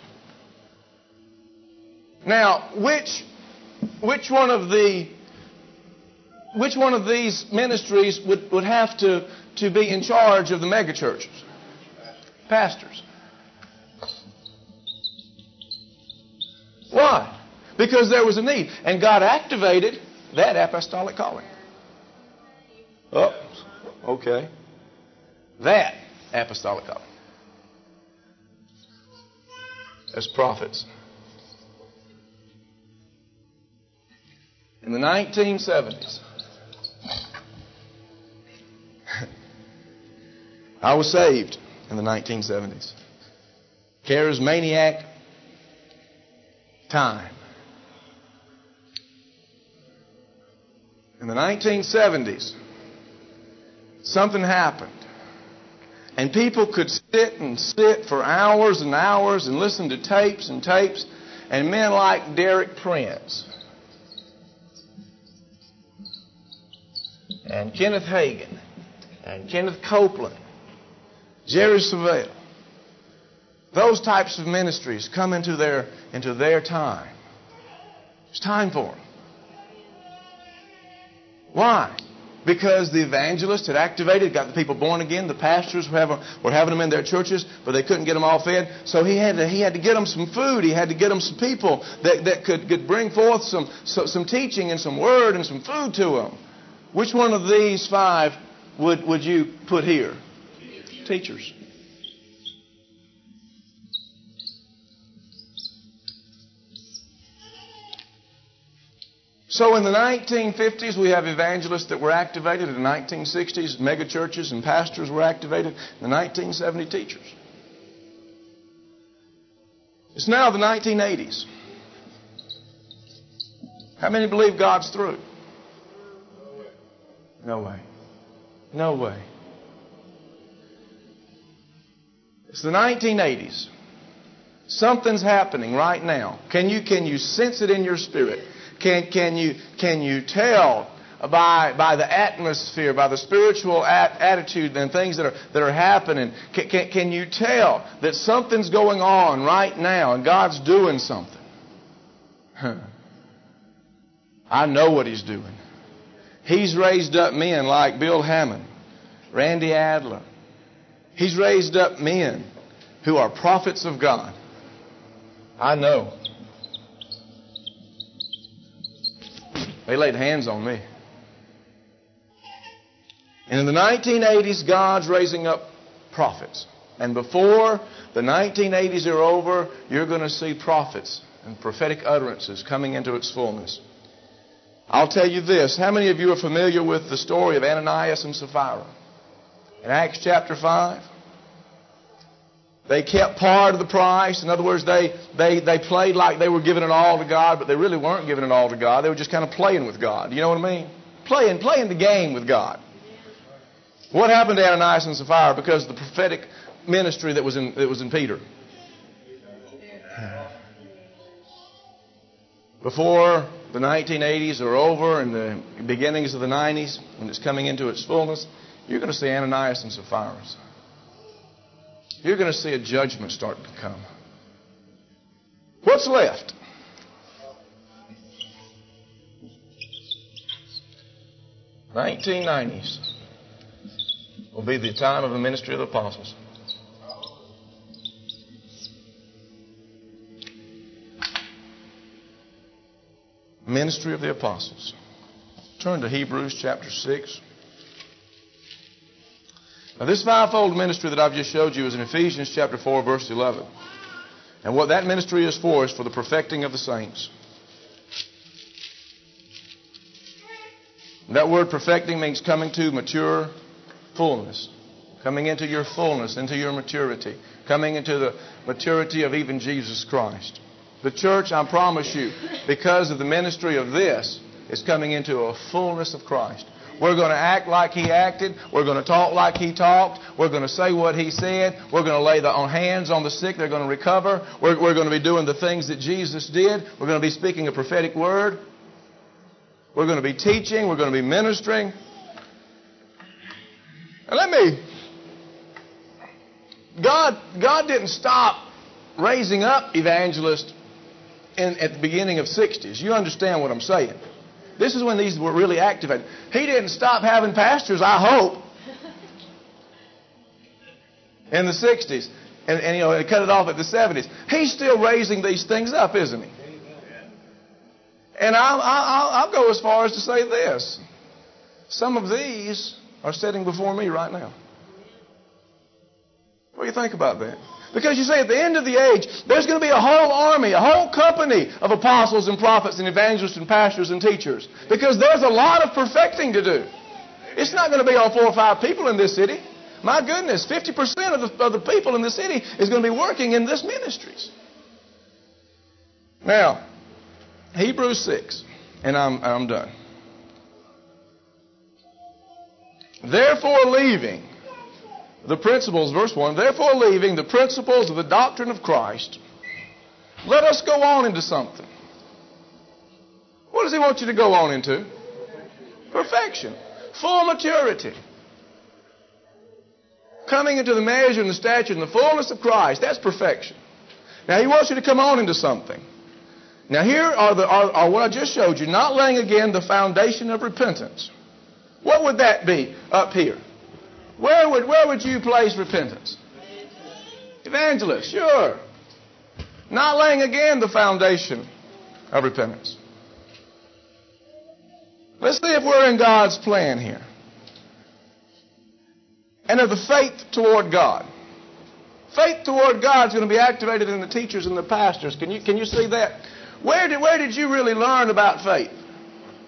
Now, which which one of the which one of these ministries would, would have to, to be in charge of the megachurches? Pastors. Why? Because there was a need. And God activated that apostolic calling. Oh, okay. That apostolic calling. As prophets. In the nineteen seventies, I was saved in the nineteen seventies. Charismaniac time. In the nineteen seventies, something happened. And people could sit and sit for hours and hours and listen to tapes and tapes. And men like Derek Prince and Kenneth Hagin and Kenneth Copeland, Jerry Savelle, those types of ministries come into their, into their time. It's time for them. Why? Because the evangelists had activated, got the people born again. The pastors were having, were having them in their churches, but they couldn't get them all fed. So he had to, he had to get them some food. He had to get them some people that, that could, could bring forth some, so, some teaching and some word and some food to them. Which one of these five would, would you put here? Teachers. So in the nineteen fifties, we have evangelists that were activated. In the nineteen sixties, mega churches and pastors were activated. In the nineteen seventies, teachers. It's now the nineteen eighties. How many believe God's through? No way. No way. It's the nineteen eighties. Something's happening right now. Can you, can you sense it in your spirit? Can, can, you, can you tell by, by the atmosphere, by the spiritual at, attitude and things that are, that are happening? Can, can, can you tell that something's going on right now and God's doing something? Huh. I know what He's doing. He's raised up men like Bill Hammond, Randy Adler. He's raised up men who are prophets of God. I know. They laid hands on me. And in the nineteen eighties, God's raising up prophets. And before the nineteen eighties are over, you're going to see prophets and prophetic utterances coming into its fullness. I'll tell you this. How many of you are familiar with the story of Ananias and Sapphira? In Acts chapter five, they kept part of the price. In other words, they, they, they played like they were giving it all to God, but they really weren't giving it all to God. They were just kind of playing with God. You know what I mean? Playing, playing the game with God. What happened to Ananias and Sapphira? Because of the prophetic ministry that was in, that was in Peter. Before the nineteen eighties are over and the beginnings of the nineties, when it's coming into its fullness, you're going to see Ananias and Sapphira. You're going to see a judgment start to come. What's left? nineteen nineties will be the time of the ministry of the apostles. Ministry of the apostles. Turn to Hebrews chapter six. Now this fivefold ministry that I've just showed you is in Ephesians chapter four, verse eleven. And what that ministry is for is for the perfecting of the saints. And that word perfecting means coming to mature fullness. Coming into your fullness, into your maturity. Coming into the maturity of even Jesus Christ. The church, I promise you, because of the ministry of this, is coming into a fullness of Christ. We're going to act like He acted. We're going to talk like He talked. We're going to say what He said. We're going to lay the hands on the sick. They're going to recover. We're, we're going to be doing the things that Jesus did. We're going to be speaking a prophetic word. We're going to be teaching. We're going to be ministering. And let me... God, God didn't stop raising up evangelists in, at the beginning of sixties. You understand what I'm saying. This is when these were really activated. He didn't stop having pastors, I hope, in the sixties. And, and you know, cut it off at the seventies. He's still raising these things up, isn't He? And I'll, I'll, I'll go as far as to say this. Some of these are sitting before me right now. What do you think about that? Because you see, at the end of the age, there's going to be a whole army, a whole company of apostles and prophets and evangelists and pastors and teachers. Because there's a lot of perfecting to do. It's not going to be all four or five people in this city. My goodness, fifty percent of the, of the people in the city is going to be working in this ministries. Now, Hebrews six, and I'm, I'm done. Therefore, leaving the principles, verse one, therefore leaving the principles of the doctrine of Christ, let us go on into something. What does He want you to go on into? Perfection. Full maturity. Coming into the measure and the stature and the fullness of Christ. That's perfection. Now He wants you to come on into something. Now here are, the, are, are what I just showed you. Not laying again the foundation of repentance. What would that be up here? Where would, where would you place repentance? Evangelist, sure. Not laying again the foundation of repentance. Let's see if we're in God's plan here. And of the faith toward God. Faith toward God is going to be activated in the teachers and the pastors. Can you, can you see that? Where did, where did you really learn about faith?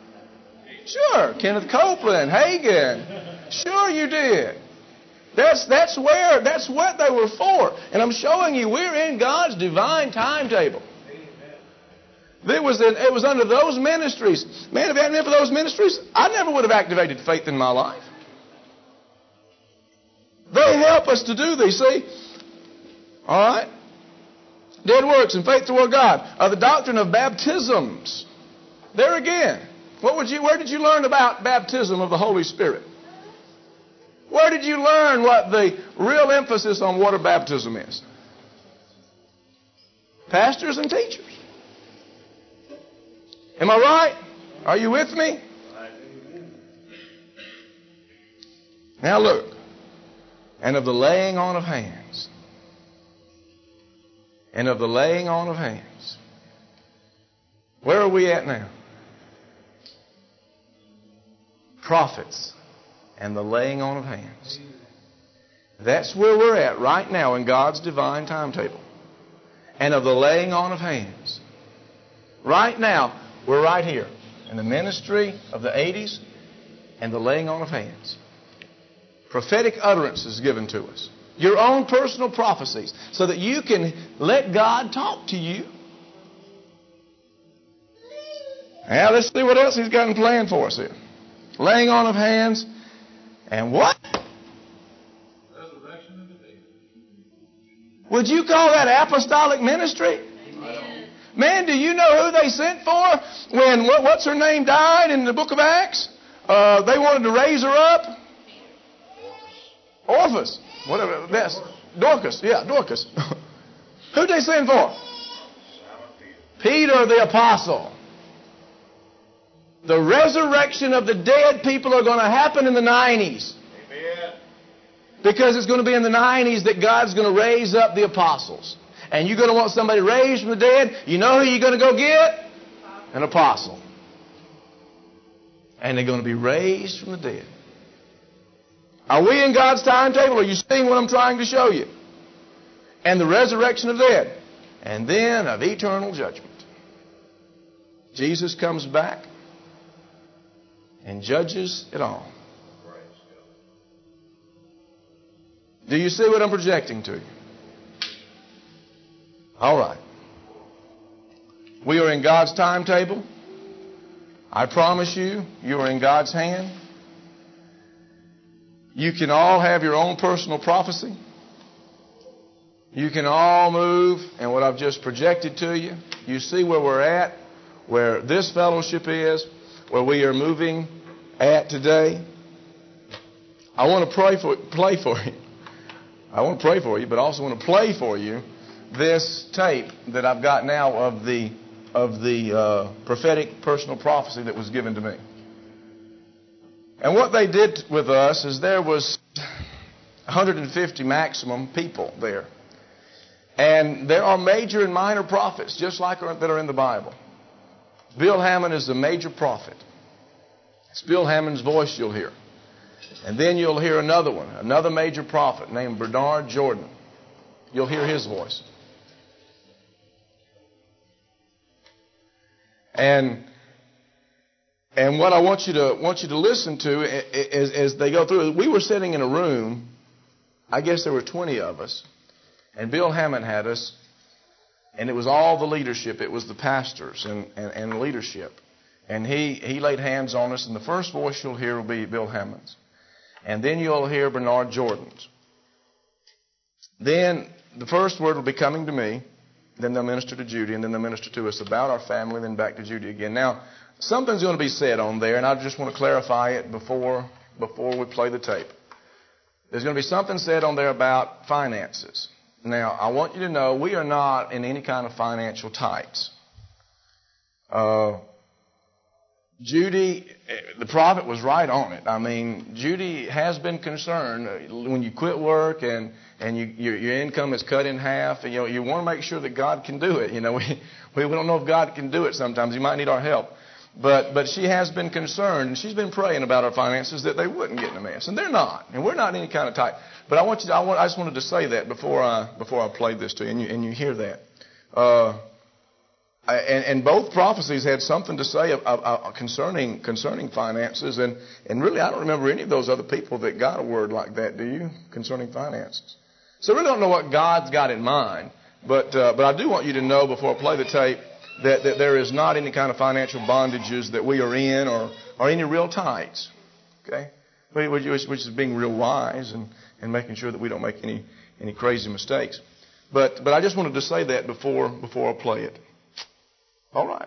Sure. Kenneth Copeland, Hagin. Sure you did. That's, that's where, that's what they were for. And I'm showing you we're in God's divine timetable. It was, in, it was under those ministries. Man, if it hadn't been for those ministries, I never would have activated faith in my life. They help us to do these, see? All right? Dead works and faith toward God. Uh, the doctrine of baptisms. There again. What would you, where did you learn about baptism of the Holy Spirit? Where did you learn what the real emphasis on water baptism is? Pastors and teachers. Am I right? Are you with me? Now look. And of the laying on of hands. And of the laying on of hands. Where are we at now? Prophets and the laying on of hands. That's where we're at right now in God's divine timetable. And of the laying on of hands. Right now, we're right here in the ministry of the eighties and the laying on of hands. Prophetic utterances given to us. Your own personal prophecies so that you can let God talk to you. Now let's see what else He's got in plan for us here. Laying on of hands and what? Resurrection of the dead. Would you call that apostolic ministry? Man, do you know who they sent for when, what, what's her name, died in the book of Acts? Uh, they wanted to raise her up. Orphas. Whatever. That's Dorcas. Yeah, Dorcas. Who'd they send for? Peter the apostle. The resurrection of the dead people are going to happen in the nineties. Amen. Because it's going to be in the nineties that God's going to raise up the apostles. And you're going to want somebody raised from the dead. You know who you're going to go get? An apostle. And they're going to be raised from the dead. Are we in God's timetable? Are you seeing what I'm trying to show you? And the resurrection of the dead. And then of eternal judgment. Jesus comes back and judges it all. Do you see what I'm projecting to you? All right. We are in God's timetable. I promise you, you are in God's hand. You can all have your own personal prophecy. You can all move, and what I've just projected to you, you see where we're at, where this fellowship is, where we are moving at today. I want to pray for, play for you. I want to pray for you, but I also want to play for you this tape that I've got now of the of the uh, prophetic personal prophecy that was given to me. And what they did with us is there was one hundred fifty maximum people there. And there are major and minor prophets, just like that are in the Bible. Bill Hammond is the major prophet. It's Bill Hammond's voice you'll hear. And then you'll hear another one, another major prophet named Bernard Jordan. You'll hear his voice. And and what I want you to want you to listen to as, as they go through, we were sitting in a room. I guess there were twenty of us, and Bill Hammond had us, and it was all the leadership. It was the pastors and, and, and leadership, and he he laid hands on us. And the first voice you'll hear will be Bill Hammond's, and then you'll hear Bernard Jordan's. Then the first word will be coming to me. Then they'll minister to Judy, and then they'll minister to us about our family, then back to Judy again. Now, something's going to be said on there, and I just want to clarify it before before we play the tape. There's going to be something said on there about finances. Now, I want you to know we are not in any kind of financial tights. Uh, Judy, the prophet was right on it. I mean, Judy has been concerned when you quit work and, and you, your, your income is cut in half. And, you know, you want to make sure that God can do it. You know, we, we don't know if God can do it sometimes. He might need our help. But but she has been concerned, and she's been praying about our finances that they wouldn't get in a mess. And they're not. And we're not any kind of tight. But I want you to, I, want, I just wanted to say that before I before I played this to you, and you, and you hear that. Uh, And, and both prophecies had something to say of, of, of concerning concerning finances. And, and really, I don't remember any of those other people that got a word like that, do you, concerning finances? So I really don't know what God's got in mind. But uh, but I do want you to know before I play the tape that, that there is not any kind of financial bondages that we are in or, or any real tights. Okay? Which, which is being real wise and, and making sure that we don't make any, any crazy mistakes. But but I just wanted to say that before before I play it. All right.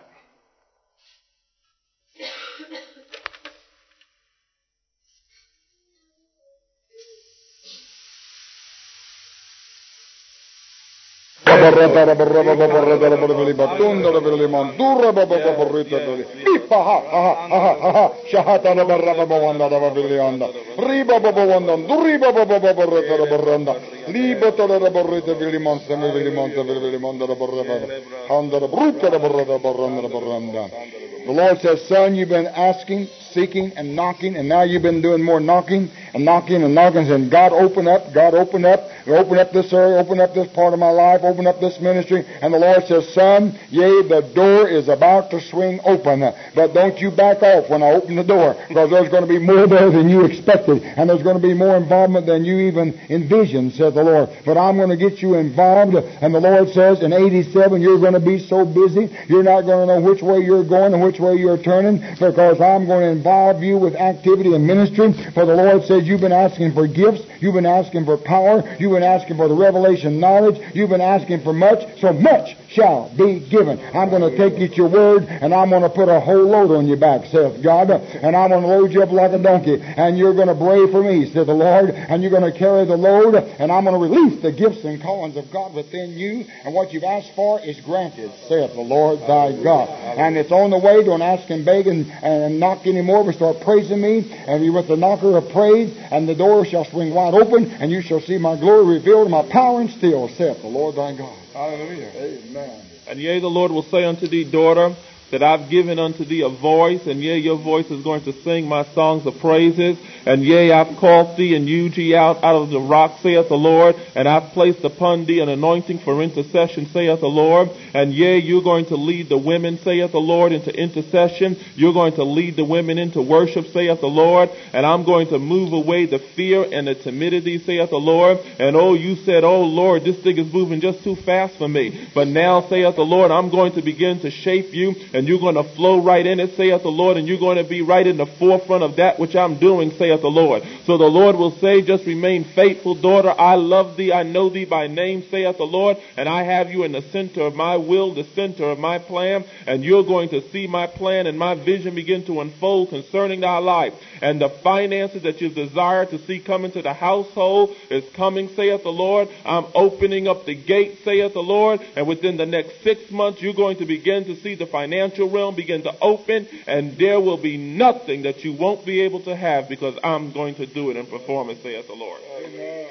The Lord says, son, you've been asking, seeking, and knocking, and now you've been doing more knocking and knocking and knocking, and God open up, God open up, open up this area, open up this part of my life, open up this ministry. And the Lord says, son, yea, the door is about to swing open, but don't you back off when I open the door, because there's going to be more there than you expected, and there's going to be more involvement than you even envisioned, said the Lord. But I'm going to get you involved, and the Lord says in eighty-seven, you're going to be so busy, you're not going to know which way you're going and which way you're turning, because I'm going to involve you with activity and ministry. For the Lord says you've been asking for gifts, you've been asking for power, you've been asking for the revelation knowledge, you've been asking for much, so much shall be given. I'm going to take you at your word, and I'm going to put a whole load on your back, saith God, and I'm going to load you up like a donkey, and you're going to bray for me, saith the Lord, and you're going to carry the load, and I'm going to release the gifts and callings of God within you, and what you've asked for is granted, saith the Lord thy God. And it's on the way. Don't ask and beg and, and knock anymore, but start praising me, and you with the knocker of praise, and the door shall swing wide open, and you shall see my glory revealed, and my power and still, saith the Lord thy God. Hallelujah. Amen. And yea, the Lord will say unto thee, daughter, that I've given unto thee a voice, and yea, your voice is going to sing my songs of praises. And yea, I've called thee and hewed thee out out of the rock, saith the Lord, and I've placed upon thee an anointing for intercession, saith the Lord. And yea, you're going to lead the women, saith the Lord, into intercession. You're going to lead the women into worship, saith the Lord. And I'm going to move away the fear and the timidity, saith the Lord. And oh, you said, oh Lord, this thing is moving just too fast for me. But now, saith the Lord, I'm going to begin to shape you, and you're going to flow right in it, saith the Lord, and you're going to be right in the forefront of that which I'm doing, saith the Lord. So the Lord will say, just remain faithful, daughter. I love thee. I know thee by name, saith the Lord, and I have you in the center of my will, the center of my plan, and you're going to see my plan and my vision begin to unfold concerning thy life. And the finances that you desire to see come into the household is coming, saith the Lord. I'm opening up the gate, saith the Lord, and within the next six months, you're going to begin to see the financial realm begin to open, and there will be nothing that you won't be able to have, because I'm going to do it and perform it, saith the Lord. Amen.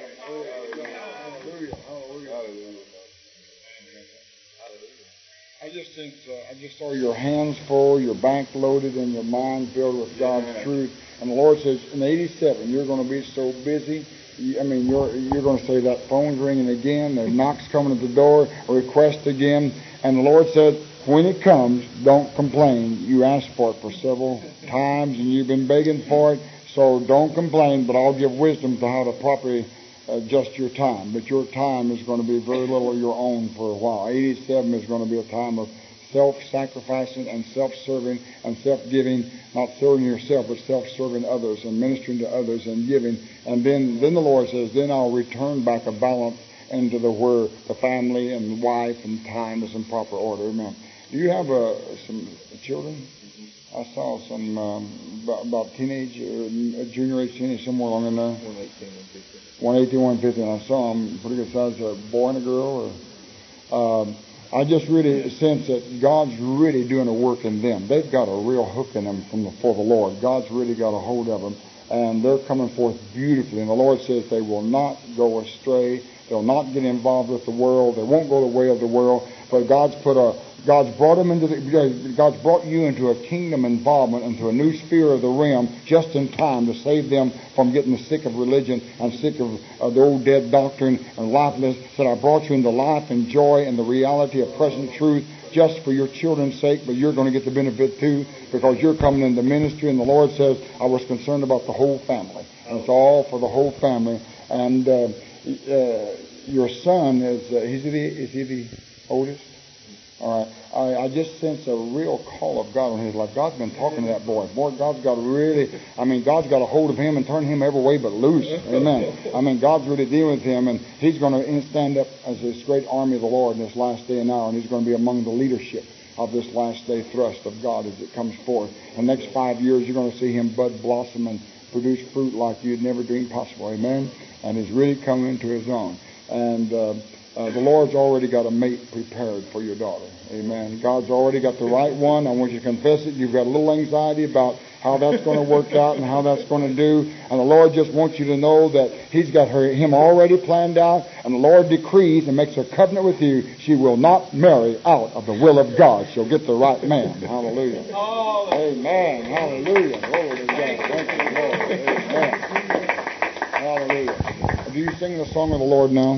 Hallelujah. Hallelujah. I just think, uh, I just saw your hands full, your bank loaded, and your mind filled with God's Amen. Truth. And the Lord says, in eighty-seven, you're going to be so busy. I mean, you're you're going to say that phone's ringing again, the knocks coming at the door, a request again. And the Lord said, when it comes, don't complain. You asked for it for several times, and you've been begging for it. So don't complain, but I'll give wisdom to how to properly adjust your time. But your time is going to be very little of your own for a while. eighty-seven is going to be a time of self-sacrificing and self-serving and self-giving, not serving yourself, but self-serving others and ministering to others and giving. And then, then the Lord says, then I'll return back a balance into the where the family and wife and time is in proper order. Amen. Do you have uh, some children? I saw some um, about, about teenage, uh, junior age teenage, somewhere along in there. one eighteen, one fifteen. one eighteen, one fifteen. I saw them pretty good size, a boy and a girl. Or, um, I just really sense that God's really doing a work in them. They've got a real hook in them from the, for the Lord. God's really got a hold of them, and they're coming forth beautifully. And the Lord says they will not go astray. They'll not get involved with the world. They won't go the way of the world. But God's put a God's brought them into the, God's brought you into a kingdom involvement, into a new sphere of the realm, just in time to save them from getting sick of religion and sick of uh, the old dead doctrine and lifeless. Said I brought you into life and joy and the reality of present truth, just for your children's sake, but you're going to get the benefit too because you're coming into ministry. And the Lord says, I was concerned about the whole family. And it's all for the whole family. And uh, uh, your son is, uh, is, he the, is he the oldest? All right. I, I just sense a real call of God on his life. God's been talking to that boy. Boy, God's got really, I mean, God's got a hold of him and turn him every way but loose. Amen. I mean, God's really dealing with him, and he's going to stand up as this great army of the Lord in this last day and hour, and he's going to be among the leadership of this last day thrust of God as it comes forth. The next five years, you're going to see him bud, blossom, and produce fruit like you'd never dreamed possible. Amen. And he's really coming into his own. And uh, uh, the Lord's already got a mate prepared for your daughter. Amen. God's already got the right one. I want you to confess it. You've got a little anxiety about how that's going to work out and how that's going to do. And the Lord just wants you to know that He's got her, him already planned out. And the Lord decrees and makes a covenant with you. She will not marry out of the will of God. She'll get the right man. Hallelujah. Amen. Hallelujah. Glory to God. Thank you, Lord. Amen. Hallelujah. Do you sing the song of the Lord now?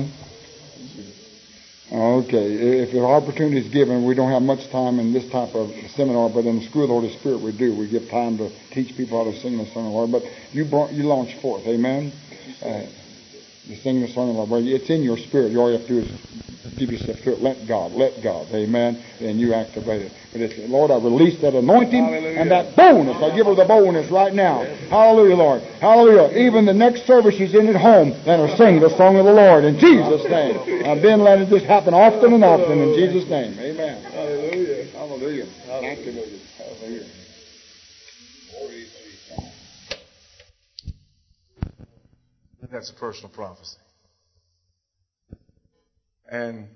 Okay. If the opportunity is given, we don't have much time in this type of seminar, but in the School of the Holy Spirit we do. We give time to teach people how to sing the song of the Lord. But you brought, you launch forth. Amen? Uh, you sing the song of the Lord. Well, it's in your spirit. All you have to do is give yourself to it. Let God. Let God. Amen? And you activate it. But it's, Lord, I release that anointing Hallelujah. And that boldness. I give her the boldness right now. Hallelujah, Lord. Hallelujah. Even the next service she's in at home, let her sing the song of the Lord in Jesus' name. And then let it just happen often and often in Jesus' name. Amen. Hallelujah. Hallelujah. Activated. Hallelujah. That's a personal prophecy. And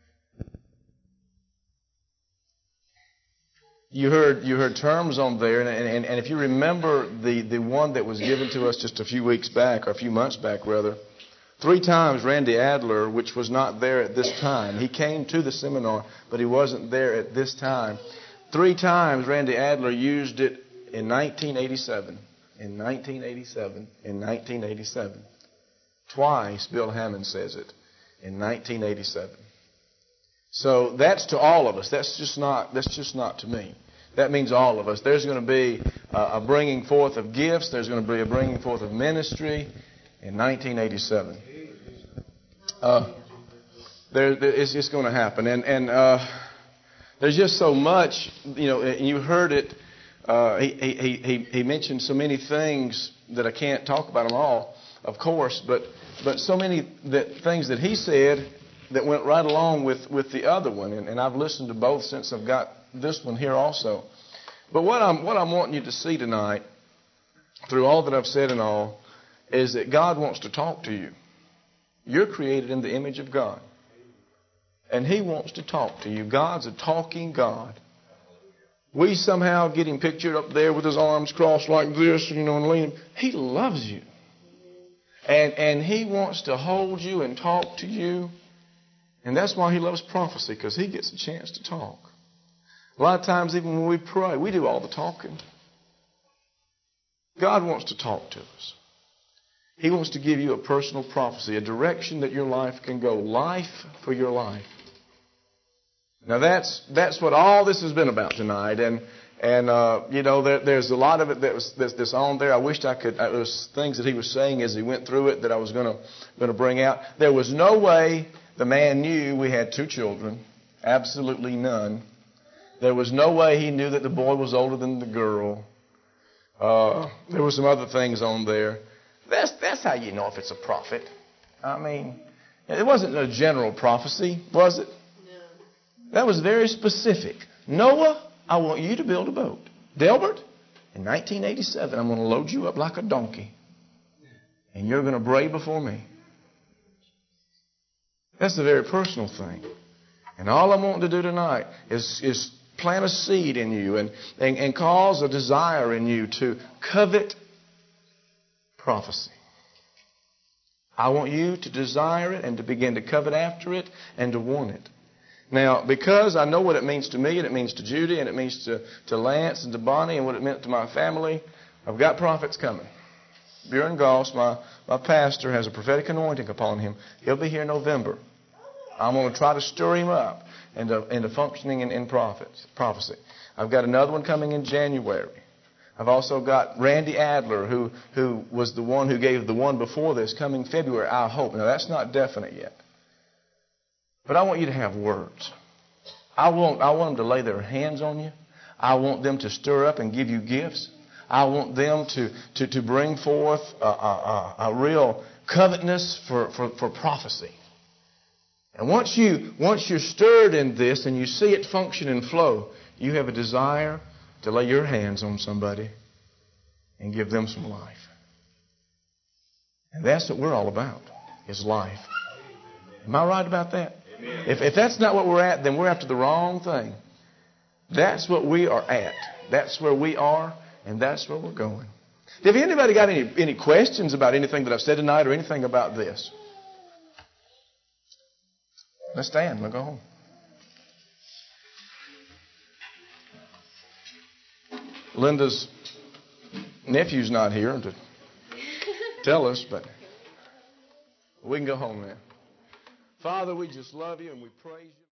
you heard you heard terms on there, and, and, and if you remember the, the one that was given to us just a few weeks back, or a few months back rather, three times Randy Adler, which was not there at this time, he came to the seminar, but he wasn't there at this time. Three times Randy Adler used it in nineteen eighty-seven, in nineteen eighty-seven, in nineteen eighty-seven. Twice Bill Hammond says it in nineteen eighty-seven. So that's to all of us. That's just not that's just not to me. That means all of us. There's going to be a bringing forth of gifts. There's going to be a bringing forth of ministry in nineteen eighty-seven. Uh, there, there it's, it's going to happen, and and uh, there's just so much. You know, and you heard it. Uh, he, he he he mentioned so many things that I can't talk about them all, of course, but but so many that things that he said that went right along with, with the other one, and, and I've listened to both since I've got this one here also. But what I'm what I'm wanting you to see tonight, through all that I've said and all, is that God wants to talk to you. You're created in the image of God, and He wants to talk to you. God's a talking God. We somehow get Him pictured up there with His arms crossed like this, you know, and leaning. He loves you. And and He wants to hold you and talk to you. And that's why He loves prophecy, because He gets a chance to talk. A lot of times, even when we pray, we do all the talking. God wants to talk to us. He wants to give you a personal prophecy, a direction that your life can go. Life for your life. Now that's that's what all this has been about tonight. And and uh, you know there, there's a lot of it that was that's, that's on there. I wished I could. There was things that he was saying as he went through it that I was going to going to bring out. There was no way the man knew we had two children. Absolutely none. There was no way he knew that the boy was older than the girl. Uh, there were some other things on there. That's that's how you know if it's a prophet. I mean, it wasn't a general prophecy, was it? No. That was very specific. Noah, I want you to build a boat. Delbert, in nineteen eighty-seven, I'm going to load you up like a donkey, and you're going to bray before me. That's a very personal thing. And all I'm wanting to do tonight is, is plant a seed in you and, and, and cause a desire in you to covet prophecy. I want you to desire it and to begin to covet after it and to want it. Now, because I know what it means to me and it means to Judy and it means to, to Lance and to Bonnie and what it meant to my family, I've got prophets coming. Bjorn Goss, my, my pastor, has a prophetic anointing upon him. He'll be here in November. I'm going to try to stir him up. into, into functioning in, in prophets, prophecy. I've got another one coming in January. I've also got Randy Adler, who, who was the one who gave the one before this, coming February, I hope. Now, that's not definite yet. But I want you to have words. I want, I want them to lay their hands on you. I want them to stir up and give you gifts. I want them to, to, to bring forth a, a, a, a real covetousness for, for, for prophecy. And once, you, once you're stirred in this and you see it function and flow, you have a desire to lay your hands on somebody and give them some life. And that's what we're all about, is life. Am I right about that? If, if that's not what we're at, then we're after the wrong thing. That's what we are at. That's where we are, and that's where we're going. Have anybody got any, any questions about anything that I've said tonight or anything about this? Let's stand. We'll go home. Linda's nephew's not here to tell us, but we can go home now. Father, we just love you and we praise you.